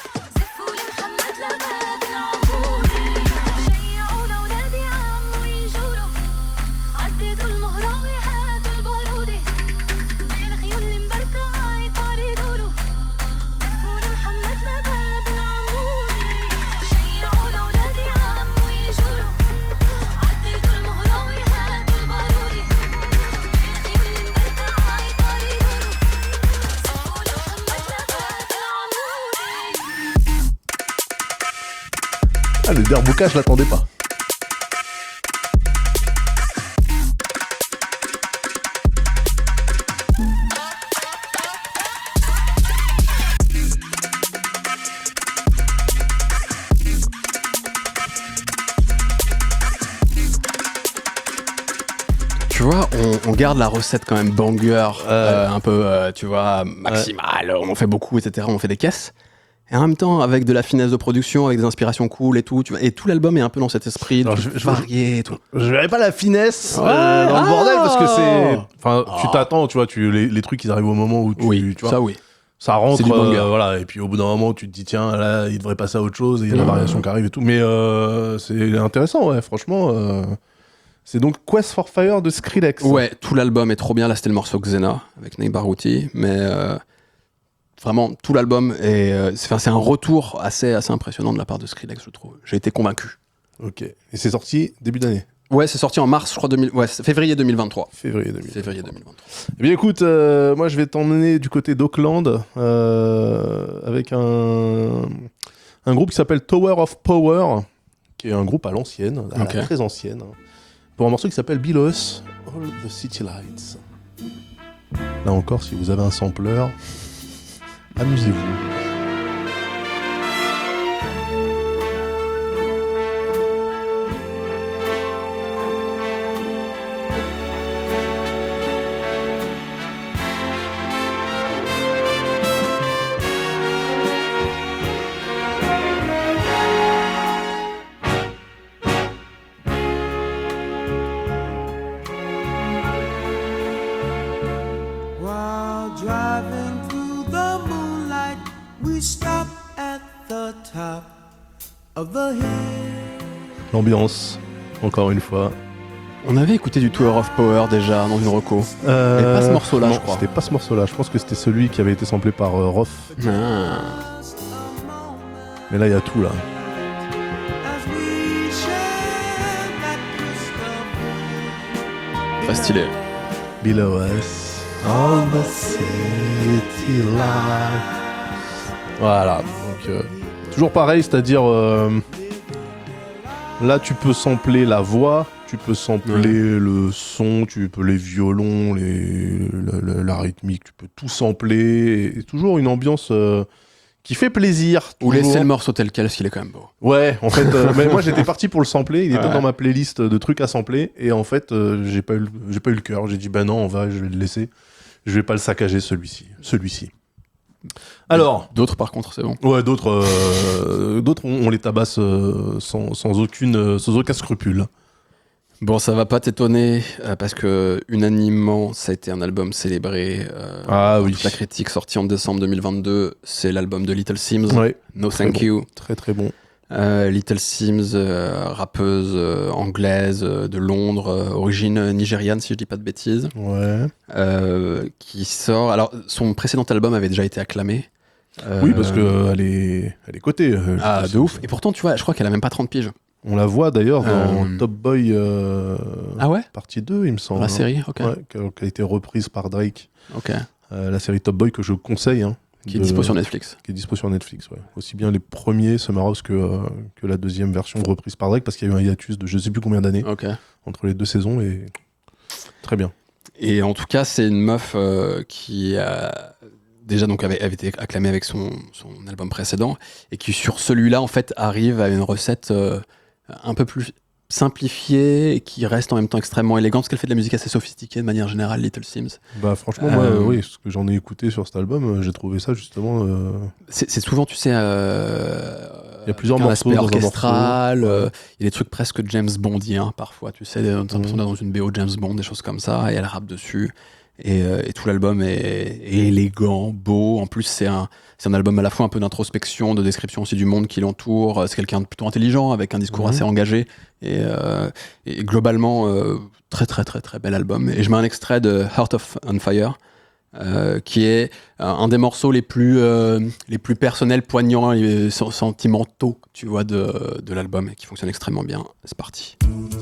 Le Derbuka, je l'attendais pas. Tu vois, on garde la recette quand même banger, un peu, tu vois, maximale. On en fait beaucoup, etc. On fait des caisses. Et en même temps, avec de la finesse de production, avec des inspirations cool et tout, tu vois, et tout l'album est un peu dans cet esprit varié et tout. Je verrais pas la finesse dans le bordel parce que c'est. Enfin, tu t'attends, tu vois, les trucs ils arrivent au moment où tu vois. Ça oui. Ça rentre, C'est du banger. voilà, et puis au bout d'un moment, tu te dis, tiens, là, il devrait passer à autre chose, et il y a la variation qui arrive et tout. Mais c'est intéressant, ouais, franchement. C'est donc Quest for Fire de Skrillex. Ouais, tout l'album est trop bien. Là, c'était le morceau Xena avec Nai Barghouti, mais vraiment, tout l'album c'est un retour assez impressionnant de la part de Skrillex, je trouve. J'ai été convaincu. Ok. Et c'est sorti début d'année. Ouais, c'est sorti en mars, je crois, février 2023. Février 2023. Février 2023. Eh bien, écoute, moi, je vais t'emmener du côté d'Auckland avec un groupe qui s'appelle Tower of Power, qui est un groupe à l'ancienne, très ancienne, pour un morceau qui s'appelle Below Us, All the City Lights. Là encore, si vous avez un sampler, amusez-vous. L'ambiance, encore une fois. On avait écouté du Tower of Power déjà dans une reco. Mais pas ce morceau-là, non, je crois. C'était pas ce morceau-là. Je pense que c'était celui qui avait été samplé par Roth. Ah. Mais là, il y a tout là. Très stylé. Below us, all the city lights. Voilà. Donc, toujours pareil, c'est-à-dire. Là, tu peux sampler la voix, tu peux sampler le son, tu peux les violons, la rythmique, tu peux tout sampler. Et toujours une ambiance qui fait plaisir. Ou laisser le morceau tel quel, parce qu'il est quand même beau. Ouais, en fait, mais moi j'étais parti pour le sampler, il était dans ma playlist de trucs à sampler, et en fait, j'ai pas eu le cœur. J'ai dit, bah non, je vais le laisser. Je vais pas le saccager celui-ci. Alors, D'autres, par contre, c'est bon. ouais, d'autres, on les tabasse sans aucun scrupule. Bon, ça va pas t'étonner, parce que unanimement, ça a été un album célébré. Oui. Toute la critique sortie en décembre 2022, c'est l'album de Little Sims, Ouais, No très Thank bon. You. Très très bon. Little Sims, rappeuse anglaise de Londres, origine nigériane si je dis pas de bêtises, Ouais. qui sort. Alors, son précédent album avait déjà été acclamé. Oui, parce que elle est cotée. De ouf. Et pourtant, tu vois, je crois qu'elle a même pas 30 piges. On la voit d'ailleurs dans Top Boy Ah ouais, partie 2, il me semble. la série, ok. Ouais, qui a été reprise par Drake. Ok. La série Top Boy que je conseille. Qui est dispo sur Netflix. Qui est dispo sur Netflix, ouais. Aussi bien les premiers Summer House que la deuxième version reprise par Drake, parce qu'il y a eu un hiatus de je sais plus combien d'années Ok. entre les deux saisons, et très bien. Et en tout cas, c'est une meuf qui a déjà donc avait été acclamée avec son album précédent, et qui sur celui-là en fait arrive à une recette un peu plus simplifiée et qui reste en même temps extrêmement élégante, parce qu'elle fait de la musique assez sophistiquée de manière générale, Little Sims. Bah franchement, moi, oui, ce que j'en ai écouté sur cet album, j'ai trouvé ça justement. C'est souvent, tu sais, il y a plusieurs un morceaux aspect dans un orchestral, morceau. il y a des trucs presque James Bondiens parfois, tu sais, on a l'impression d'être dans une BO James Bond, des choses comme ça, et elle rappe dessus. Et tout l'album est élégant, beau. En plus, c'est un album à la fois un peu d'introspection, de description aussi du monde qui l'entoure. C'est quelqu'un de plutôt intelligent, avec un discours assez engagé. Et globalement, très très très très bel album. Et je mets un extrait de Heart on Fire, qui est un des morceaux les plus personnels, poignants et sentimentaux, tu vois, de l'album, et qui fonctionne extrêmement bien. C'est parti.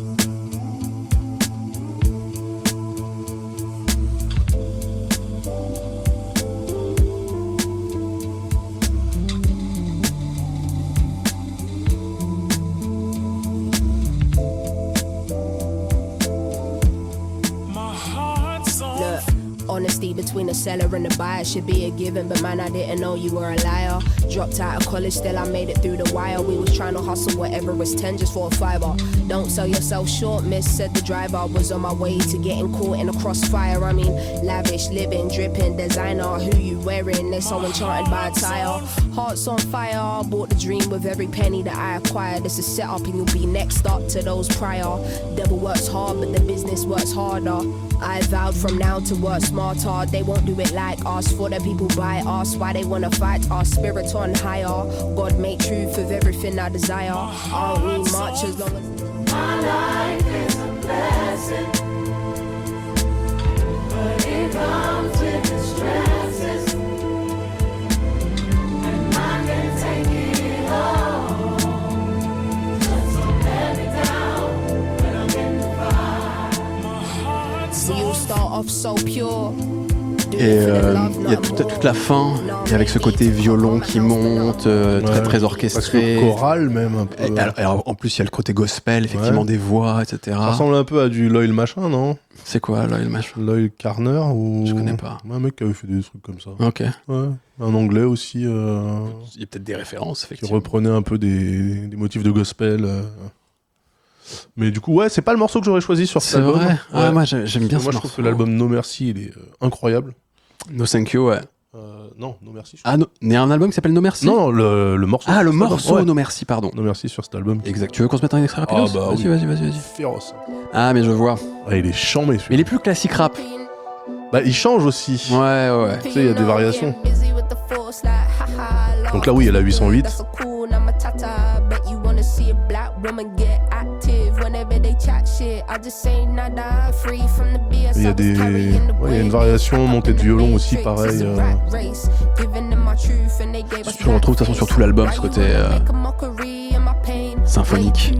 Honesty between the seller and the buyer should be a given, but man, I didn't know you were a liar. Dropped out of college, still I made it through the wire. We was trying to hustle whatever was 10 just for a fiver. Don't sell yourself short, miss, said the driver. Was on my way to getting caught in a crossfire. I mean, lavish, living, dripping, designer. Who you wearing? They're so enchanted by attire. Hearts on fire, bought the dream with every penny that I acquired. This is set up and you'll be next up to those prior. Devil works hard, but the business works harder. I vowed from now to work smarter. They won't do it like us, for the people by us. Why they wanna fight us, spirits on higher. God made truth of everything I desire. I don't need much as long as my life is a blessing, but it comes with its stresses, and I can't take it all. Just don't let me down when I'm in the fire. You start off so pure. Et il y a toute la fin, et avec ce côté violon qui monte, très très orchestré. Parce que choral même un peu. Alors, en plus, il y a le côté gospel, effectivement, des voix, etc. Ça ressemble un peu à du Loyal Machin, non? C'est quoi Loyal Machin? Loyal Carner ou... Je connais pas. Un mec qui avait fait des trucs comme ça. Ok. Ouais. Un anglais aussi. Il y a peut-être des références, effectivement. Qui reprenait un peu des motifs de gospel. Mais du coup, ouais, c'est pas le morceau que j'aurais choisi sur cet album. C'est vrai. Ouais. Ah, moi, j'aime bien ce morceau. Moi, je trouve que l'album No Mercy, il est incroyable. No Thank You, ouais. Non, No Mercy. Ah, il y a un album qui s'appelle No Merci? Non, le morceau. Ah, le morceau ouais. No Merci, pardon. No Mercy sur cet album. Exact. Tu veux qu'on se mette un extrait rapide? Ah bah vas-y, oui. vas-y. Féroce. Ah, mais je vois. Ouais, il est chambé, celui-là. Mais il est plus classique rap. Bah, il change aussi. Ouais. Tu sais, il y a des variations. Donc là, oui, il y a la 808. Il y a il y a une variation, montée de violon aussi, pareil. Tu le retrouves de toute façon sur tout l'album, ce côté symphonique.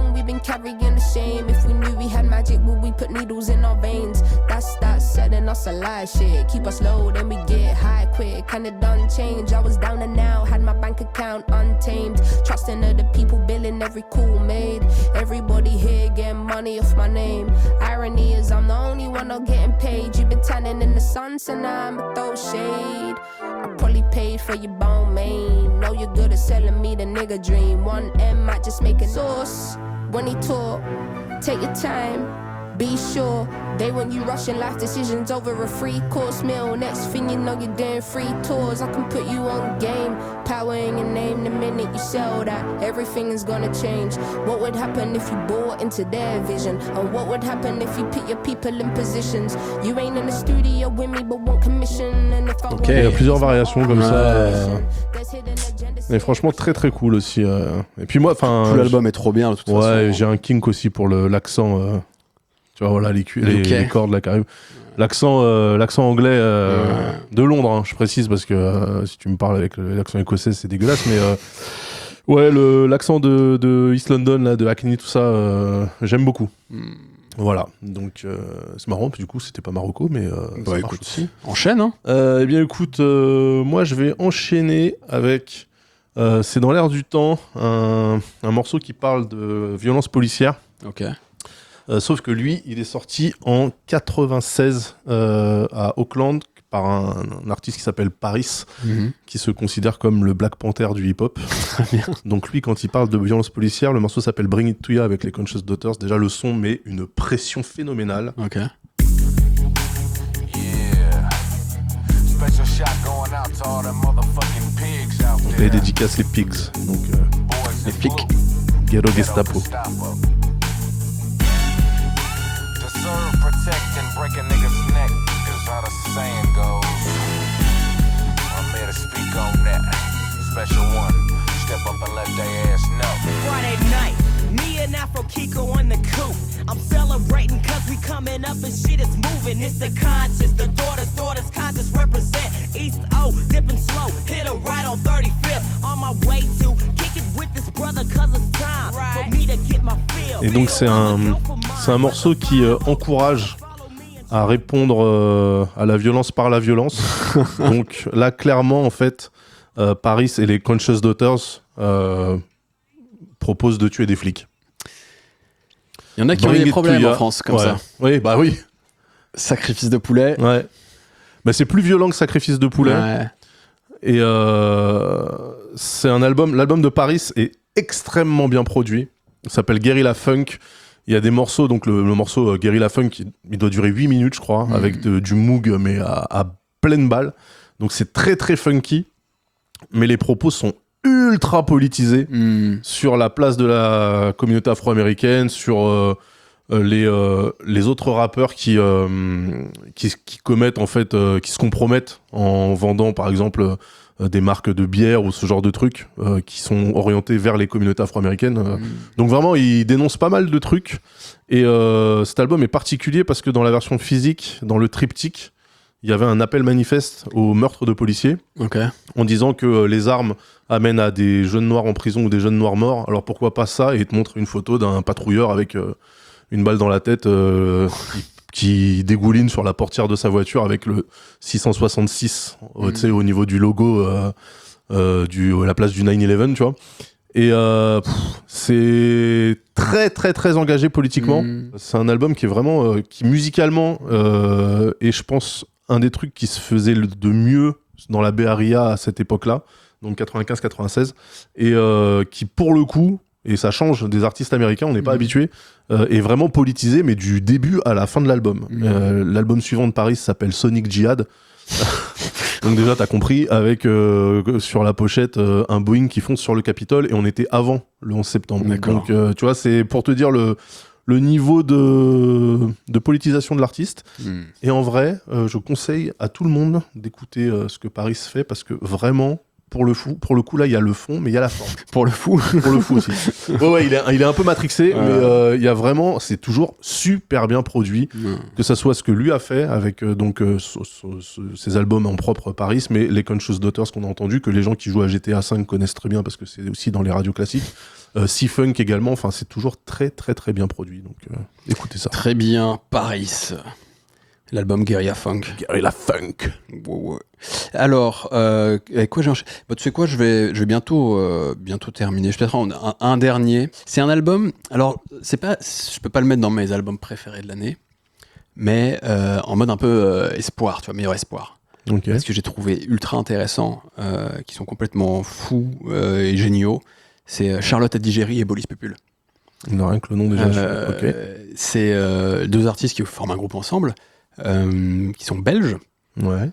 Setting us a lie shit, keep us low, then we get high quick. Kinda done change, I was down and out, had my bank account untamed. Trusting other people, billing every call made. Everybody here getting money off my name. Irony is I'm the only one not getting paid. You've been tanning in the sun, so now I'ma throw shade. I probably paid for your bone main. Know you're good at selling me the nigga dream. 1M might just make a sauce when he talk. Take your time. Be sure they want you rushing life decisions over a 3-course meal. Next thing you know, you're doing 3 tours. I can put you on game, power in your name. The minute you sell that, everything is gonna change. What would happen if you bought into their vision? And what would happen if you put your people in positions? You ain't in the studio with me, but want commission. And if I Il y a plusieurs variations comme ça. Mais franchement, très très cool aussi. Et puis moi, enfin. Tout l'album est trop bien de toute façon. Ouais, j'ai un kink aussi pour l'accent. Tu vois, voilà, les cordes, la Caraïbe. L'accent anglais de Londres, hein, je précise, parce que si tu me parles avec l'accent écossais, c'est dégueulasse, mais ouais, l'accent de East London, là, de Hackney, tout ça, j'aime beaucoup. Voilà, donc c'est marrant, puis du coup, c'était pas Marocco, mais ça marche aussi. Enchaîne, hein. Eh bien, écoute, moi, je vais enchaîner avec... c'est dans l'air du temps, un morceau qui parle de violence policière. Ok. Sauf que lui, il est sorti en 96 à Auckland par un artiste qui s'appelle Paris, qui se considère comme le Black Panther du hip-hop. Donc lui, quand il parle de violence policière, le morceau s'appelle Bring It To Ya avec les Conscious Daughters. Déjà, le son met une pression phénoménale. Ok. Donc là, il dédicace les pigs. Donc, les flics. Ghetto Gestapo. Protect and break a nigga's neck is how the saying goes. I'm here to speak on that. Special one, step up and let they ass know. Friday night, me and Afro Kiko on the coupe. I'm celebrating cause we coming up and shit is moving. It's the conscious, the daughters conscious represent. East O, dipping slow, hit a right on 35th. On my way to kick it with this brother cause it's time for me to get my feel. Et donc c'est un morceau qui encourage à répondre à la violence par la violence. Donc là clairement en fait Paris et les Conscious Daughters proposent de tuer des flics. Il y en a qui ont eu des problèmes en France comme ça. Oui, bah oui. Sacrifice de poulet. Ouais. Bah c'est plus violent que Sacrifice de poulet. Ouais. Et c'est un album. L'album de Paris est extrêmement bien produit. Il s'appelle Guerrilla Funk. Il y a des morceaux, donc le morceau Guerrilla Funk, il doit durer 8 minutes, je crois, avec du moog, mais à pleine balle. Donc c'est très très funky, mais les propos sont ultra politisés sur la place de la communauté afro-américaine, sur les autres rappeurs qui commettent, en fait, qui se compromettent en vendant, par exemple, des marques de bière ou ce genre de trucs qui sont orientés vers les communautés afro-américaines. Donc vraiment, il dénonce pas mal de trucs. Et cet album est particulier parce que dans la version physique, dans le triptyque, il y avait un appel manifeste au meurtre de policiers en disant que les armes amènent à des jeunes noirs en prison ou des jeunes noirs morts. Alors pourquoi pas ça? Et il te montre une photo d'un patrouilleur avec une balle dans la tête qui dégouline sur la portière de sa voiture avec le 666 tu sais, au niveau du logo la place du 9/11, tu vois. Et c'est très très très engagé politiquement. C'est un album qui est vraiment qui musicalement est, je pense, un des trucs qui se faisait de mieux dans la Bay Area à cette époque-là, donc 95-96, et qui pour le coup, et ça change des artistes américains, on n'est pas habitué, est vraiment politisé, mais du début à la fin de l'album. L'album suivant de Paris s'appelle Sonic Jihad. Donc déjà t'as compris, avec sur la pochette un Boeing qui fonce sur le Capitole, et on était avant le 11 septembre. Donc tu vois, c'est pour te dire le niveau de politisation de l'artiste. Et en vrai, je conseille à tout le monde d'écouter ce que Paris fait, parce que vraiment, pour le coup, là, il y a le fond, mais il y a la forme. Pour le fou aussi. Ouais, il est un peu matrixé, mais il y a vraiment, c'est toujours super bien produit, que ça soit ce que lui a fait avec ses albums en propre Paris, mais les Conscious Daughters qu'on a entendu, que les gens qui jouent à GTA 5 connaissent très bien, parce que c'est aussi dans les radios classiques. C-Funk également, enfin c'est toujours très très très bien produit, donc écoutez ça. Très bien, Paris. L'album Guerilla Funk. Guerilla Funk. Ouais. Alors, avec quoi j'ai enchaîné ? Tu sais quoi, je vais bientôt terminer. Je vais peut-être en un dernier. C'est un album. Alors, je peux pas le mettre dans mes albums préférés de l'année, mais en mode un peu espoir, tu vois, meilleur espoir. Okay. Parce que j'ai trouvé ultra intéressant, qui sont complètement fous et géniaux. C'est Charlotte Adigéry et Bolis Pupul. Non, rien que le nom déjà. Ok. C'est 2 artistes qui forment un groupe ensemble, qui sont belges. Ouais.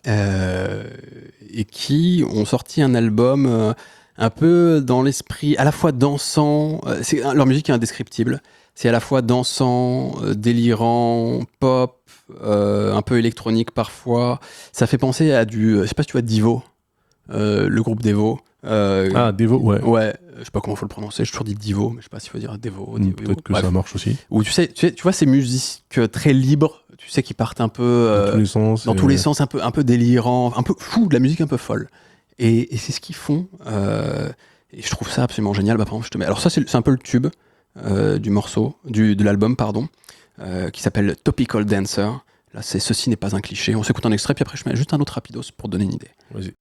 Et qui ont sorti un album un peu dans l'esprit, à la fois dansant, leur musique est indescriptible, c'est à la fois dansant, délirant, pop, un peu électronique parfois, ça fait penser à je sais pas si tu vois Devo, le groupe Devo. Devo, ouais. Ouais, je sais pas comment faut le prononcer, j'ai toujours dit Devo, mais je sais pas s'il faut dire Devo. Peut-être que ça marche aussi. Ou tu vois ces musiques très libres, tu sais, qui partent un peu dans tous les sens, un peu délirant, un peu fou, de la musique un peu folle. Et c'est ce qu'ils font. Et je trouve ça absolument génial. Par exemple, alors ça, c'est un peu le tube du morceau, de l'album, pardon, qui s'appelle Topical Dancer. Là, c'est Ceci n'est pas un cliché. On s'écoute un extrait, puis après, je mets juste un autre rapidos pour donner une idée. Vas-y.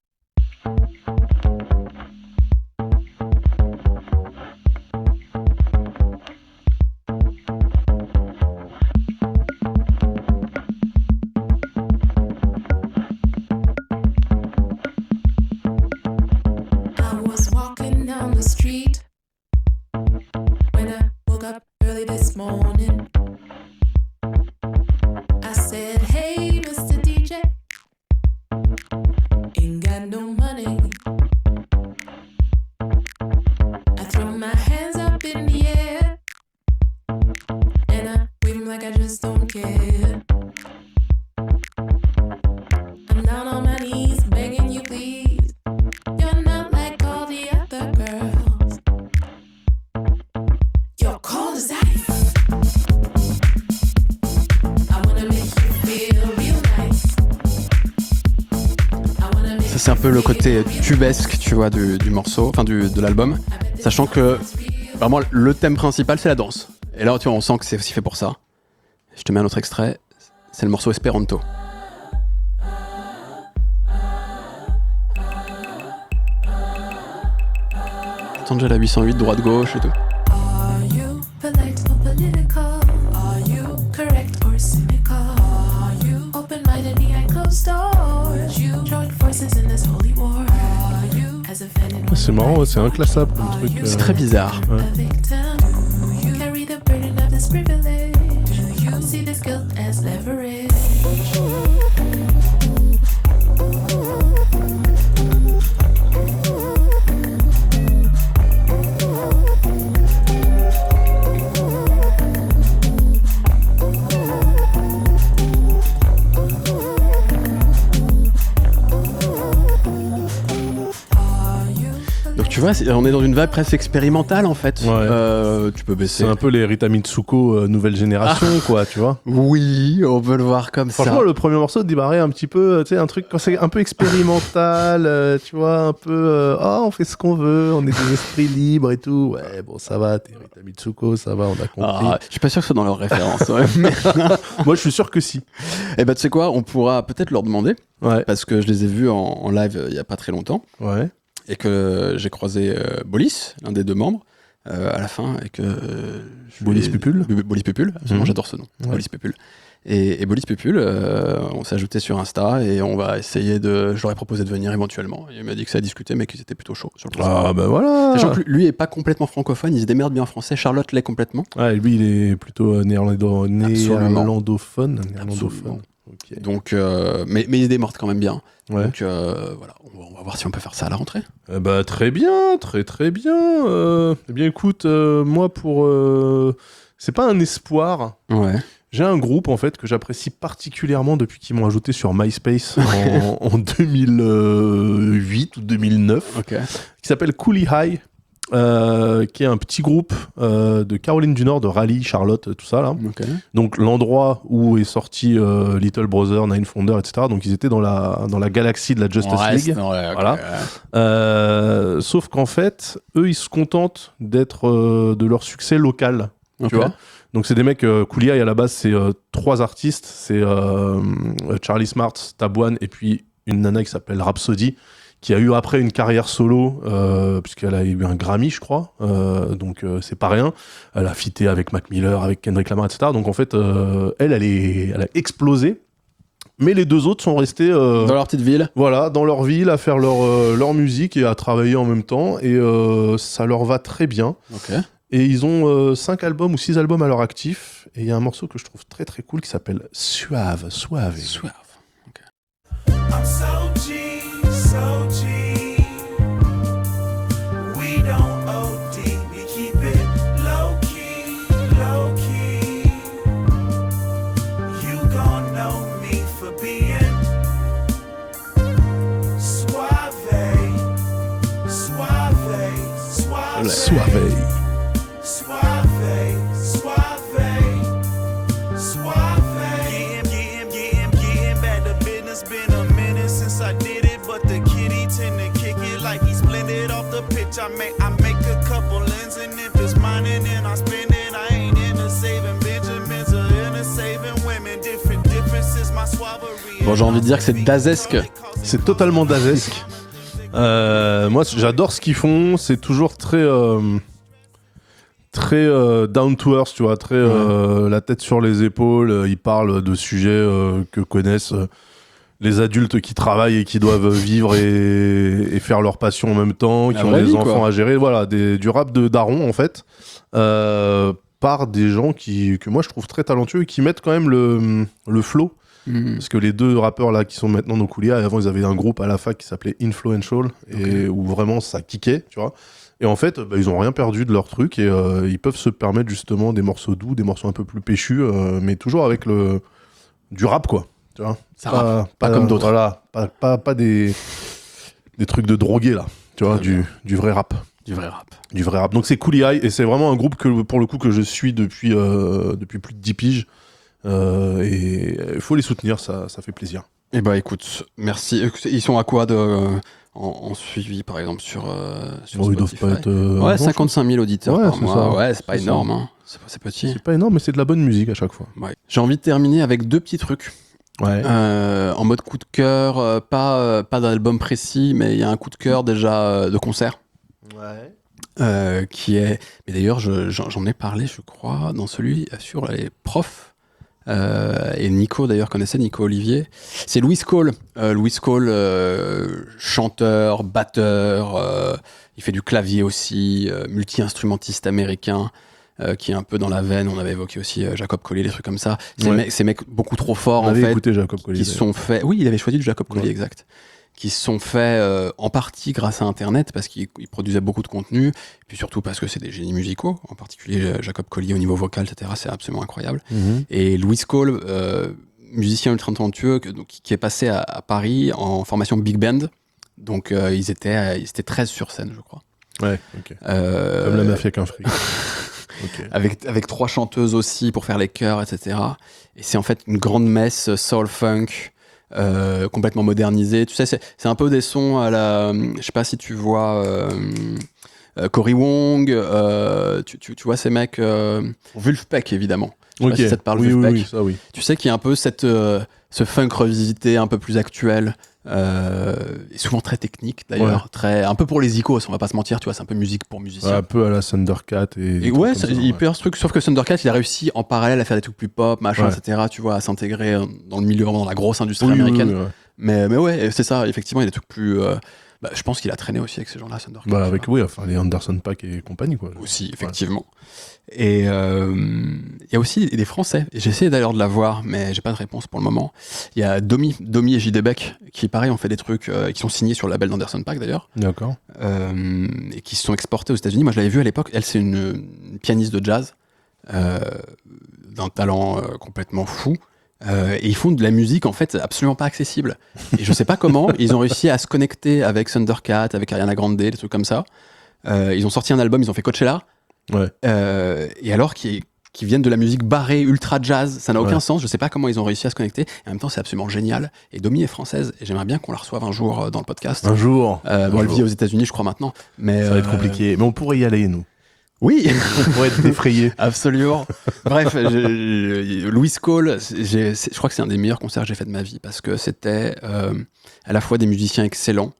C'est un peu le côté tubesque, tu vois, du morceau, enfin de l'album, sachant que vraiment le thème principal c'est la danse. Et là, tu vois, on sent que c'est aussi fait pour ça. Je te mets un autre extrait, c'est le morceau Esperanto. Attends déjà la 808 droite-gauche et tout. C'est marrant, c'est inclassable comme truc. C'est très bizarre. Ouais. Tu vois, on est dans une vibe presque expérimentale en fait. Ouais. Tu peux baisser. C'est un peu les Rita Mitsuko nouvelle génération, quoi, tu vois. Oui, on peut le voir comme ça. Franchement, le premier morceau démarrait un petit peu, tu sais, un truc quand c'est un peu expérimental, tu vois, un peu, on fait ce qu'on veut, on est des esprits libres et tout. Ouais, bon, ça va, t'es Rita Mitsuko, ça va, on a compris. Je suis pas sûr que ce soit dans leurs références. Ouais, mais... Moi, je suis sûr que si. Et bah, tu sais quoi, on pourra peut-être leur demander. Ouais. Parce que je les ai vus en live il y a pas très longtemps. Ouais. Et que j'ai croisé Bolis, l'un des 2 membres, à la fin, et que... Bolis Pupul. Bolis Pupul, absolument, j'adore ce nom, ouais. Bolis Pupul. Et Bolis Pupul, on s'est ajouté sur Insta, et on va essayer de... Je leur ai proposé de venir éventuellement. Il m'a dit que ça a discuté, mais qu'ils étaient plutôt chauds sur le projet. Ah bah voilà. Sachant que lui est pas complètement francophone, il se démerde bien en français, Charlotte l'est complètement. Ouais, lui il est plutôt néerlandophone. Okay. Donc, mais il se démorde quand même bien. Ouais. Donc voilà, on va voir si on peut faire ça à la rentrée. Bah très bien, très bien. Eh bien écoute, moi pour... c'est pas un espoir. Ouais. J'ai un groupe en fait que j'apprécie particulièrement depuis qu'ils m'ont ajouté sur MySpace en 2008 ou 2009, okay. Qui s'appelle Coolie High. Qui est un petit groupe de Caroline du Nord, de Raleigh, Charlotte, tout ça là. Okay. Donc l'endroit où est sorti Little Brother, Nine Founder, etc. Donc ils étaient dans la galaxie de la Justice League. Okay. Voilà. Sauf qu'en fait, eux ils se contentent d'être de leur succès local. Tu vois. Donc c'est des mecs, Coolie High à la base c'est 3 artistes, c'est Charlie Smart, Tabouane et puis une nana qui s'appelle Rhapsody, qui a eu après une carrière solo, puisqu'elle a eu un Grammy, je crois, donc c'est pas rien. Elle a featé avec Mac Miller, avec Kendrick Lamar, etc. Donc en fait, elle a explosé. Mais les 2 autres sont restés... dans leur petite ville. Voilà, dans leur ville, à faire leur musique et à travailler en même temps. Et ça leur va très bien. Okay. Et ils ont 5 albums ou 6 albums à leur actif. Et il y a un morceau que je trouve très très cool qui s'appelle Suave. Suave. Okay. I'm so G, so G. We don't OD, we keep it low key, low key. You gon' know me for being suave, suave, suave, Suave. suave, suave, suave. Getting back to business. Been a minute since I did it, but the kitty tend to kick it like he's splendid off the pitch. I make a couple lens, and if it's mine, then I spend it. I ain't into saving Benjamins or into saving women. Differences, my suavery. Bon, j'ai envie de dire que c'est dazesque. C'est totalement dazesque. Moi, j'adore ce qu'ils font. C'est toujours très down to earth, tu vois, très la tête sur les épaules. Ils parlent de sujets que connaissent les adultes qui travaillent et qui doivent vivre et faire leur passion en même temps, qui ont des enfants à gérer. Voilà, du rap de daron en fait, par des gens que moi je trouve très talentueux et qui mettent quand même le flow. Parce que les deux rappeurs là qui sont maintenant nos Coolia, avant ils avaient un groupe à la fac qui s'appelait Influential et où vraiment ça kickait, tu vois. Et en fait, ils ont rien perdu de leur truc et ils peuvent se permettre justement des morceaux doux, des morceaux un peu plus péchus, mais toujours avec du rap quoi. Tu vois, pas comme d'autres. Voilà, pas des trucs de drogués là, tu vois, du vrai rap. Du vrai rap. Du vrai rap. Donc c'est Coolia et c'est vraiment un groupe que pour le coup que je suis depuis plus de 10 piges. Et il faut les soutenir, ça fait plaisir. Eh bah écoute, merci. Ils sont à quoi en suivi par exemple sur ils doivent Spotify? pas être 55 000 auditeurs par c'est mois. ça. Ouais, c'est pas C'est énorme. ça. Hein. C'est petit. C'est pas énorme, mais c'est de la bonne musique à chaque fois. Ouais. J'ai envie de terminer avec 2 petits trucs. Ouais. En mode coup de cœur, pas d'album précis, mais il y a un coup de cœur déjà de concert. Ouais. Qui est. Mais d'ailleurs, j'en ai parlé, je crois, dans celui sur les profs. Et Nico d'ailleurs connaissait, Nico Olivier. C'est Louis Cole. Louis Cole, chanteur, batteur, il fait du clavier aussi, multi-instrumentiste américain, qui est un peu dans la veine. On avait évoqué aussi Jacob Collier, des trucs comme ça. Ces mecs beaucoup trop forts en fait. Écouté Jacob Collier. Qui sont faits. Oui, il avait choisi du Jacob Collier, exact. Qui se sont faits en partie grâce à Internet, parce qu'ils produisaient beaucoup de contenu, et puis surtout parce que c'est des génies musicaux, en particulier Jacob Collier au niveau vocal, etc. C'est absolument incroyable. Et Louis Cole, musicien ultra talentueux, qui est passé à Paris en formation big band. Donc ils étaient 13 sur scène, je crois. Ouais, ok. Comme la mafia qu'un fric. Okay. Avec 3 chanteuses aussi pour faire les chœurs, etc. Et c'est en fait une grande messe soul funk. Complètement modernisé. Tu sais, c'est un peu des sons à la. Je sais pas si tu vois Cory Wong, tu vois ces mecs. Vulfpeck, évidemment. Je sais pas si ça te parle, Vulfpeck. Oui, ça, oui. Tu sais qu'il y a un peu ce funk revisité, un peu plus actuel. Et souvent très technique d'ailleurs, un peu pour les icônes, on va pas se mentir, tu vois, c'est un peu musique pour musiciens. Un peu à la Thundercat et ouais, c'est hyper ce truc, sauf que Thundercat il a réussi en parallèle à faire des trucs plus pop, machin, etc. Tu vois, à s'intégrer dans le milieu, dans la grosse industrie américaine. Mais ouais, c'est ça, effectivement, il y a des trucs plus. Je pense qu'il a traîné aussi avec ces gens-là, Thundercat. Avec les Anderson .Paak et compagnie, quoi. Aussi, effectivement. Et il y a aussi des Français. J'ai essayé d'ailleurs de la voir, mais j'ai pas de réponse pour le moment. Il y a Domi et J.D. Beck, qui pareil ont fait des trucs qui sont signés sur le label d'Anderson .Paak d'ailleurs. D'accord. Et qui se sont exportés aux États-Unis. Moi, je l'avais vue à l'époque. Elle, c'est une pianiste de jazz, d'un talent complètement fou. Et ils font de la musique en fait absolument pas accessible. Et je sais pas comment ils ont réussi à se connecter avec Thundercat, avec Ariana Grande, des trucs comme ça. Ils ont sorti un album, ils ont fait Coachella. Et alors qui viennent de la musique barrée ultra jazz, ça n'a aucun sens. Je sais pas comment ils ont réussi à se connecter. Et en même temps, c'est absolument génial. Et Domi est française et j'aimerais bien qu'on la reçoive un jour dans le podcast. Un jour. Elle vit aux États-Unis, je crois maintenant. Mais ça va être compliqué. Mais on pourrait y aller nous. Oui, on pourrait être effrayé. Absolument. Bref, Louis Cole, je crois que c'est un des meilleurs concerts que j'ai fait de ma vie parce que c'était à la fois des musiciens excellents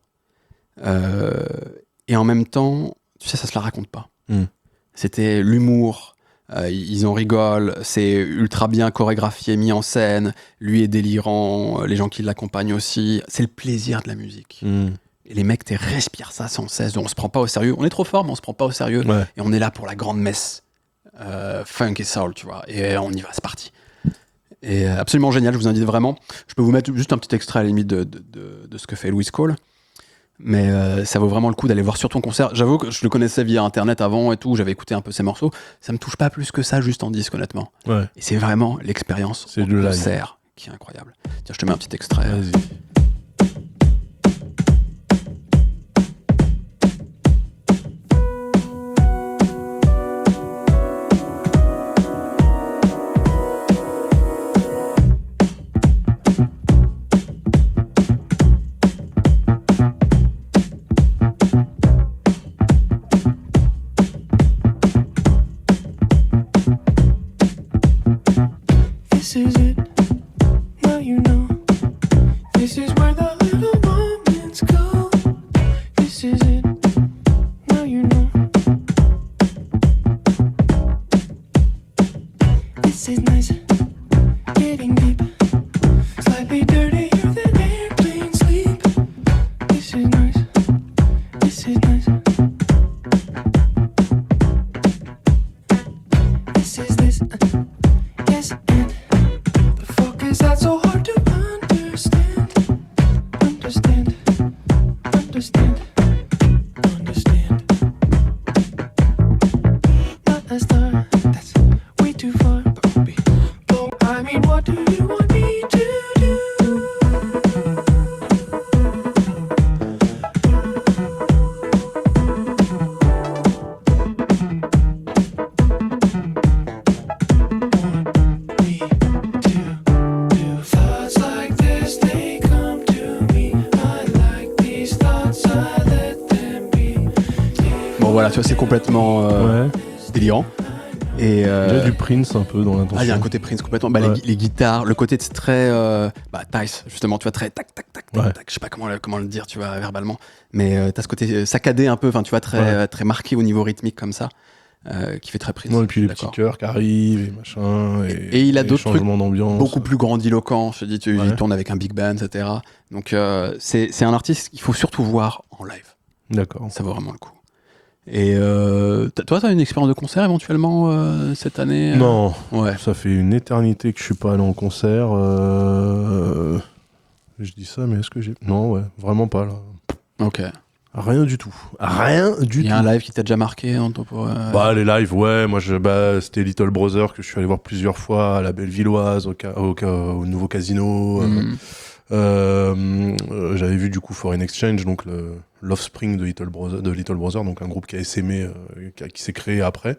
et en même temps, tu sais, ça se la raconte pas. C'était l'humour. Ils en rigolent, c'est ultra bien chorégraphié, mis en scène. Lui est délirant, les gens qui l'accompagnent aussi. C'est le plaisir de la musique. Et les mecs, respirent ça sans cesse. On se prend pas au sérieux. On est trop fort, mais on se prend pas au sérieux. Ouais. Et on est là pour la grande messe funk et soul, tu vois. Et on y va, c'est parti. Et absolument génial, je vous invite vraiment. Je peux vous mettre juste un petit extrait à la limite de ce que fait Louis Cole. Mais ça vaut vraiment le coup d'aller voir sur ton concert. J'avoue que je le connaissais via internet avant et tout, j'avais écouté un peu ses morceaux. Ça me touche pas plus que ça juste en disque, honnêtement. Ouais. Et c'est vraiment l'expérience C'est au le live. concert qui est incroyable. Tiens, je te mets un petit extrait. Vas-y. This is it. Now you know. This is where the little moments go. This is it. Now you know. This is nice. Getting deep. Slightly dirtier than airplane sleep. This is nice. This is nice. This is this. Yes, and the fuck is that so hard to understand? Understand, understand, understand. Not a star, that's way too far. But I mean, what do you want me to do? Thoughts like this, they come to me. I like these thoughts, I let them be. Bon voilà, tu vois, c'est complètement délirant. Et Il y a du Prince un peu dans l'intention. il y a un côté Prince complètement. Bah, Ouais. les guitares, le côté très Tice, justement, tu vois, très tac tac tac tac, Ouais. tac. Je sais pas comment le dire, tu vois, verbalement. Mais t'as ce côté saccadé un peu, enfin, tu vois, très marqué au niveau rythmique comme ça, qui fait très Prince. Non, et puis les D'accord. petits chœurs qui arrivent et machin. Et il a les d'autres trucs changements d'ambiance. beaucoup plus grandiloquents. Je te dis, Ouais. il tourne avec un big band, etc. Donc c'est un artiste qu'il faut surtout voir en live. D'accord. Ça vaut vraiment le coup. Et toi, t'as une expérience de concert éventuellement cette année Non, Ouais. ça fait une éternité que je suis pas allé en concert. Je dis ça, mais est-ce que j'ai... Non, ouais, vraiment pas là. Ok. Rien du tout. Rien du tout. Il y a un live qui t'a déjà marqué en ton Bah, les lives, ouais. Moi, c'était Little Brother que je suis allé voir plusieurs fois à la Bellevilloise, au nouveau casino. J'avais vu du coup Foreign Exchange, donc l'offspring de Little Brother, donc un groupe qui a essaimé, qui s'est créé après.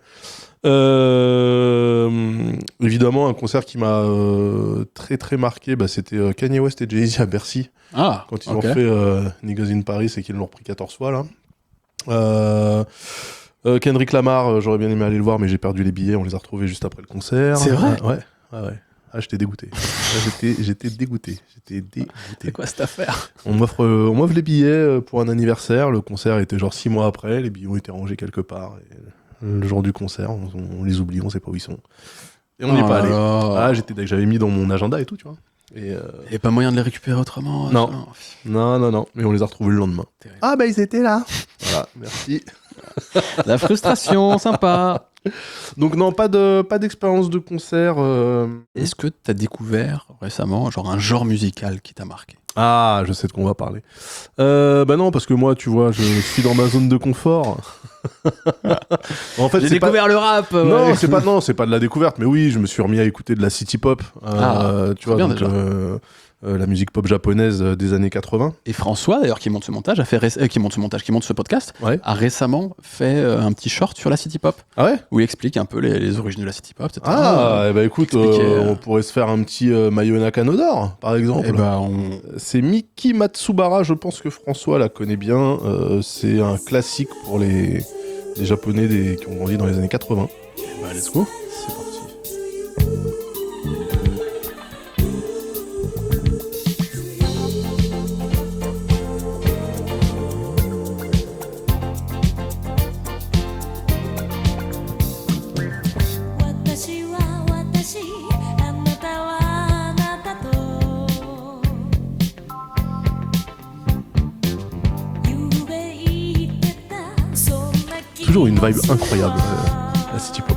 Évidemment, un concert qui m'a très très marqué, bah, c'était Kanye West et Jay-Z à Bercy. Ah, quand ils ok. ont fait Niggas in Paris et qu'ils l'ont repris 14 fois là. Kendrick Lamar, j'aurais bien aimé aller le voir, mais j'ai perdu les billets, on les a retrouvés juste après le concert. C'est vrai Ouais. Ah, j'étais dégoûté. J'étais dégoûté. C'est quoi cette affaire? On m'offre les billets pour un anniversaire. Le concert était genre 6 mois après. Les billets ont été rangés quelque part. Et le jour du concert, on les oublie, on sait pas où ils sont. Et on n'y est pas allé. Ah, j'avais mis dans mon agenda et tout, tu vois. Et pas moyen de les récupérer autrement? Non. Non. Mais on les a retrouvés le lendemain. Terrible. Ah, bah ils étaient là. Voilà, merci. La frustration, sympa. Donc non, pas d'expérience de concert. Est-ce que t'as découvert récemment genre un genre musical qui t'a marqué? Ah, je sais de quoi on va parler. Bah non, parce que moi, tu vois, je suis dans ma zone de confort. En fait, J'ai c'est découvert le rap. Non, ouais. c'est pas de la découverte, mais oui, je me suis remis à écouter de la city pop. Tu vois, bien donc, déjà. la musique pop japonaise des années 80. Et François, d'ailleurs, qui monte ce podcast, a récemment fait un petit short sur la city pop. Ah ouais? Où il explique un peu les origines de la city pop, etc. Ah, et bah écoute, on pourrait se faire un petit Mayona Kanodor, par exemple. Eh ben, C'est Miki Matsubara, je pense que François la connaît bien. C'est un classique pour les Japonais qui ont grandi dans les années 80. Bah, let's go. C'est parti. 「 toujours une vibe incroyable, la city pop.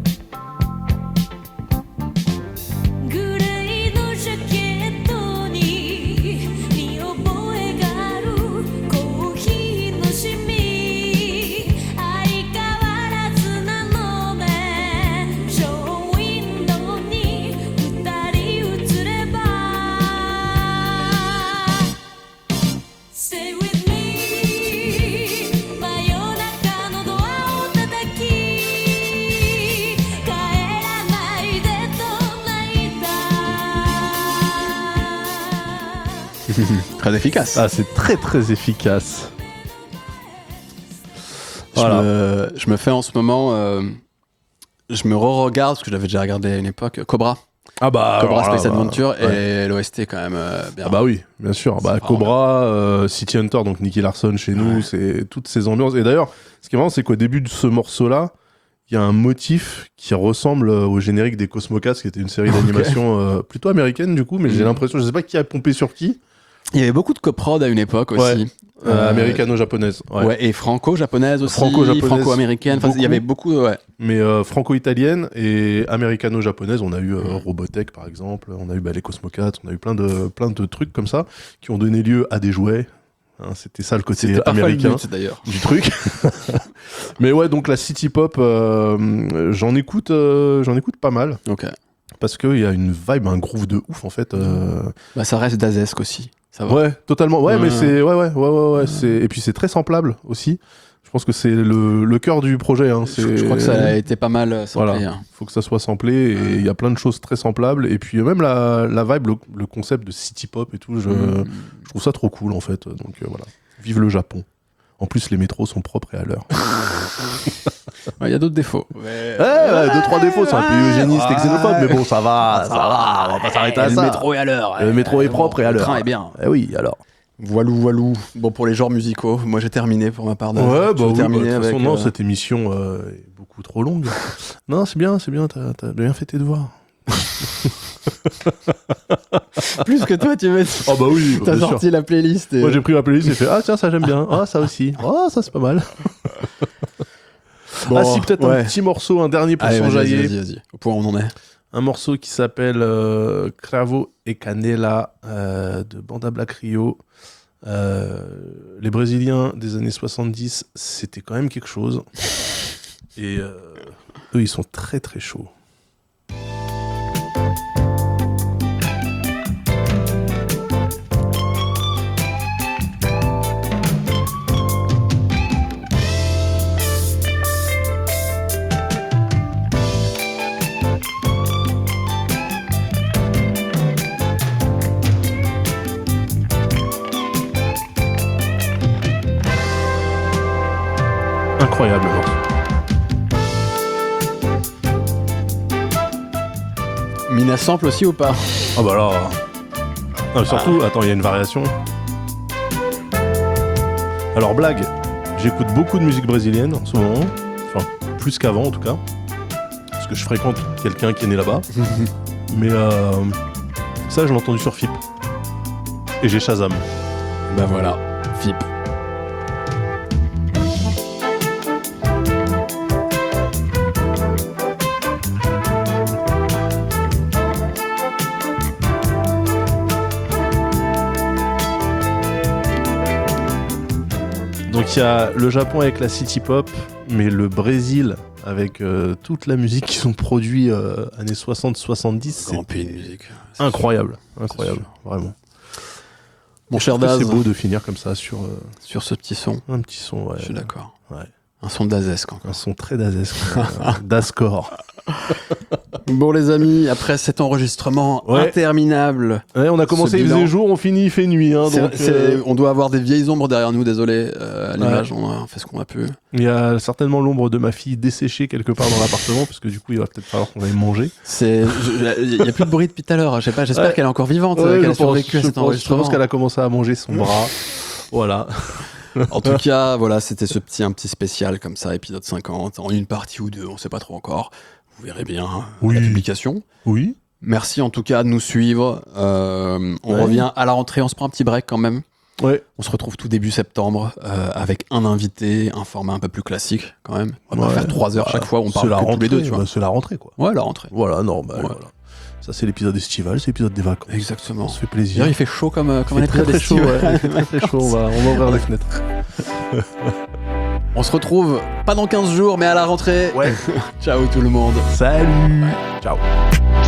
Stay with me 真夜中のドアを叩き帰らないでと泣いた Très efficace. Ah, c'est très très efficace. Je me fais en ce moment, je me re-regarde parce que je l'avais déjà regardé à une époque, Cobra. Ah bah Cobra alors Space là, Adventure ouais. et l'OST quand même bien. Ah bah oui, bien sûr. Bah, Cobra, City Hunter, donc Nicky Larson chez nous, c'est toutes ces ambiances. Et d'ailleurs, ce qui est marrant, c'est qu'au début de ce morceau-là, il y a un motif qui ressemble au générique des Cosmocats, qui était une série d'animation plutôt américaine du coup, mais j'ai l'impression, je sais pas qui a pompé sur qui. Il y avait beaucoup de coprod à une époque aussi. Américano-japonaise. Ouais, et franco-japonaise aussi. Franco-japonaise. Franco-américaine. Enfin, il y avait beaucoup, ouais. Mais franco-italienne et américano-japonaise, on a eu Robotech par exemple, on a eu les Cosmocats, on a eu plein de trucs comme ça qui ont donné lieu à des jouets. Hein, c'était ça le côté américain le but, d'ailleurs. du truc. Mais ouais, donc la city pop, j'en écoute pas mal. Ok. Parce qu'il y a une vibe, un groove de ouf en fait. Bah, ça reste d'Azesque aussi. Ça va. Ouais, totalement. Ouais, mais c'est ouais. Et puis c'est très samplable aussi. Je pense que c'est le cœur du projet. Hein. Je crois que ça a été pas mal samplé. Voilà. Faut que ça soit samplé et il y a plein de choses très samplables. Et puis même la vibe, le concept de city pop et tout, je trouve ça trop cool en fait. Donc voilà. Vive le Japon. En plus, les métros sont propres et à l'heure. Il y a d'autres défauts. Ouais, 2-3 défauts, c'est un peu eugéniste et xénophobe, mais bon, ça va, on va pas s'arrêter à ça. Le métro est à l'heure. Le métro est propre et à l'heure. Le train est bien. Eh oui, alors. Voilou. Bon, pour les genres musicaux, moi j'ai terminé pour ma part. Ouais, bah oui, terminé de toute avec, façon, non, cette émission est beaucoup trop longue. Non, c'est bien, t'as bien fait tes devoirs. Plus que toi, tu veux. Oh bah oui, t'as sorti la playlist. Moi j'ai pris ma playlist et fait tiens, ça j'aime bien. Ah, ça aussi. Ah, ça c'est pas mal. Bon, si, peut-être un petit morceau, un dernier pour s'enjailler. Vas-y. Au point où on en est. Un morceau qui s'appelle Cravo et Canela de Banda Black Rio. Les Brésiliens des années 70, c'était quand même quelque chose. Et eux, ils sont très très chauds. Incroyable morceau. Mina sample aussi ou pas? Ah bah là. Non, surtout, attends, il y a une variation. Alors, blague, j'écoute beaucoup de musique brésilienne en ce moment. Enfin, plus qu'avant en tout cas. Parce que je fréquente quelqu'un qui est né là-bas. Mais ça, je l'ai entendu sur FIP. Et j'ai Shazam. Bah voilà, FIP. Donc il y a le Japon avec la city pop, mais le Brésil avec toute la musique qu'ils ont produit années 60-70, c'est pays de musique. Incroyable, vraiment. Mon cher Daz, c'est beau de finir comme ça sur ce petit son. Un petit son, ouais. Je suis d'accord. Ouais. Un son d'Azesque encore. Un son très d'Azesque. D'Ascore. Bon les amis, après cet enregistrement interminable. Ouais, on a commencé, il faisait jour, on finit, il fait nuit. Hein, donc, on doit avoir des vieilles ombres derrière nous, désolé. À l'image, on a fait ce qu'on a pu. Il y a certainement l'ombre de ma fille desséchée quelque part dans l'appartement, parce que du coup, il va peut-être falloir qu'on aille manger. Il n'y a plus de bruit depuis tout à l'heure. Je sais pas, j'espère qu'elle est encore vivante, qu'elle a survécu à cet enregistrement. Je pense qu'elle a commencé à manger son bras. Voilà. En tout cas, voilà, c'était un petit spécial comme ça, épisode 50, en une partie ou deux, on sait pas trop encore. Vous verrez bien la publication. Oui. Merci en tout cas de nous suivre. On revient à la rentrée, on se prend un petit break quand même. Ouais. On se retrouve tout début septembre avec un invité, un format un peu plus classique quand même. On va pas faire 3 heures chaque fois, on parle que tous les deux, tu vois. C'est la rentrée, quoi. Ouais, la rentrée. Voilà, normal. Ouais. Voilà. Ça, c'est l'épisode estival, c'est l'épisode des vacances. Exactement. On se fait plaisir. D'ailleurs, il fait chaud comme un très, épisode très chaud, estival. ouais. Très chaud, on va ouvrir les fenêtres. On se retrouve pas dans 15 jours, mais à la rentrée. Ouais. Ciao tout le monde. Salut. Ciao.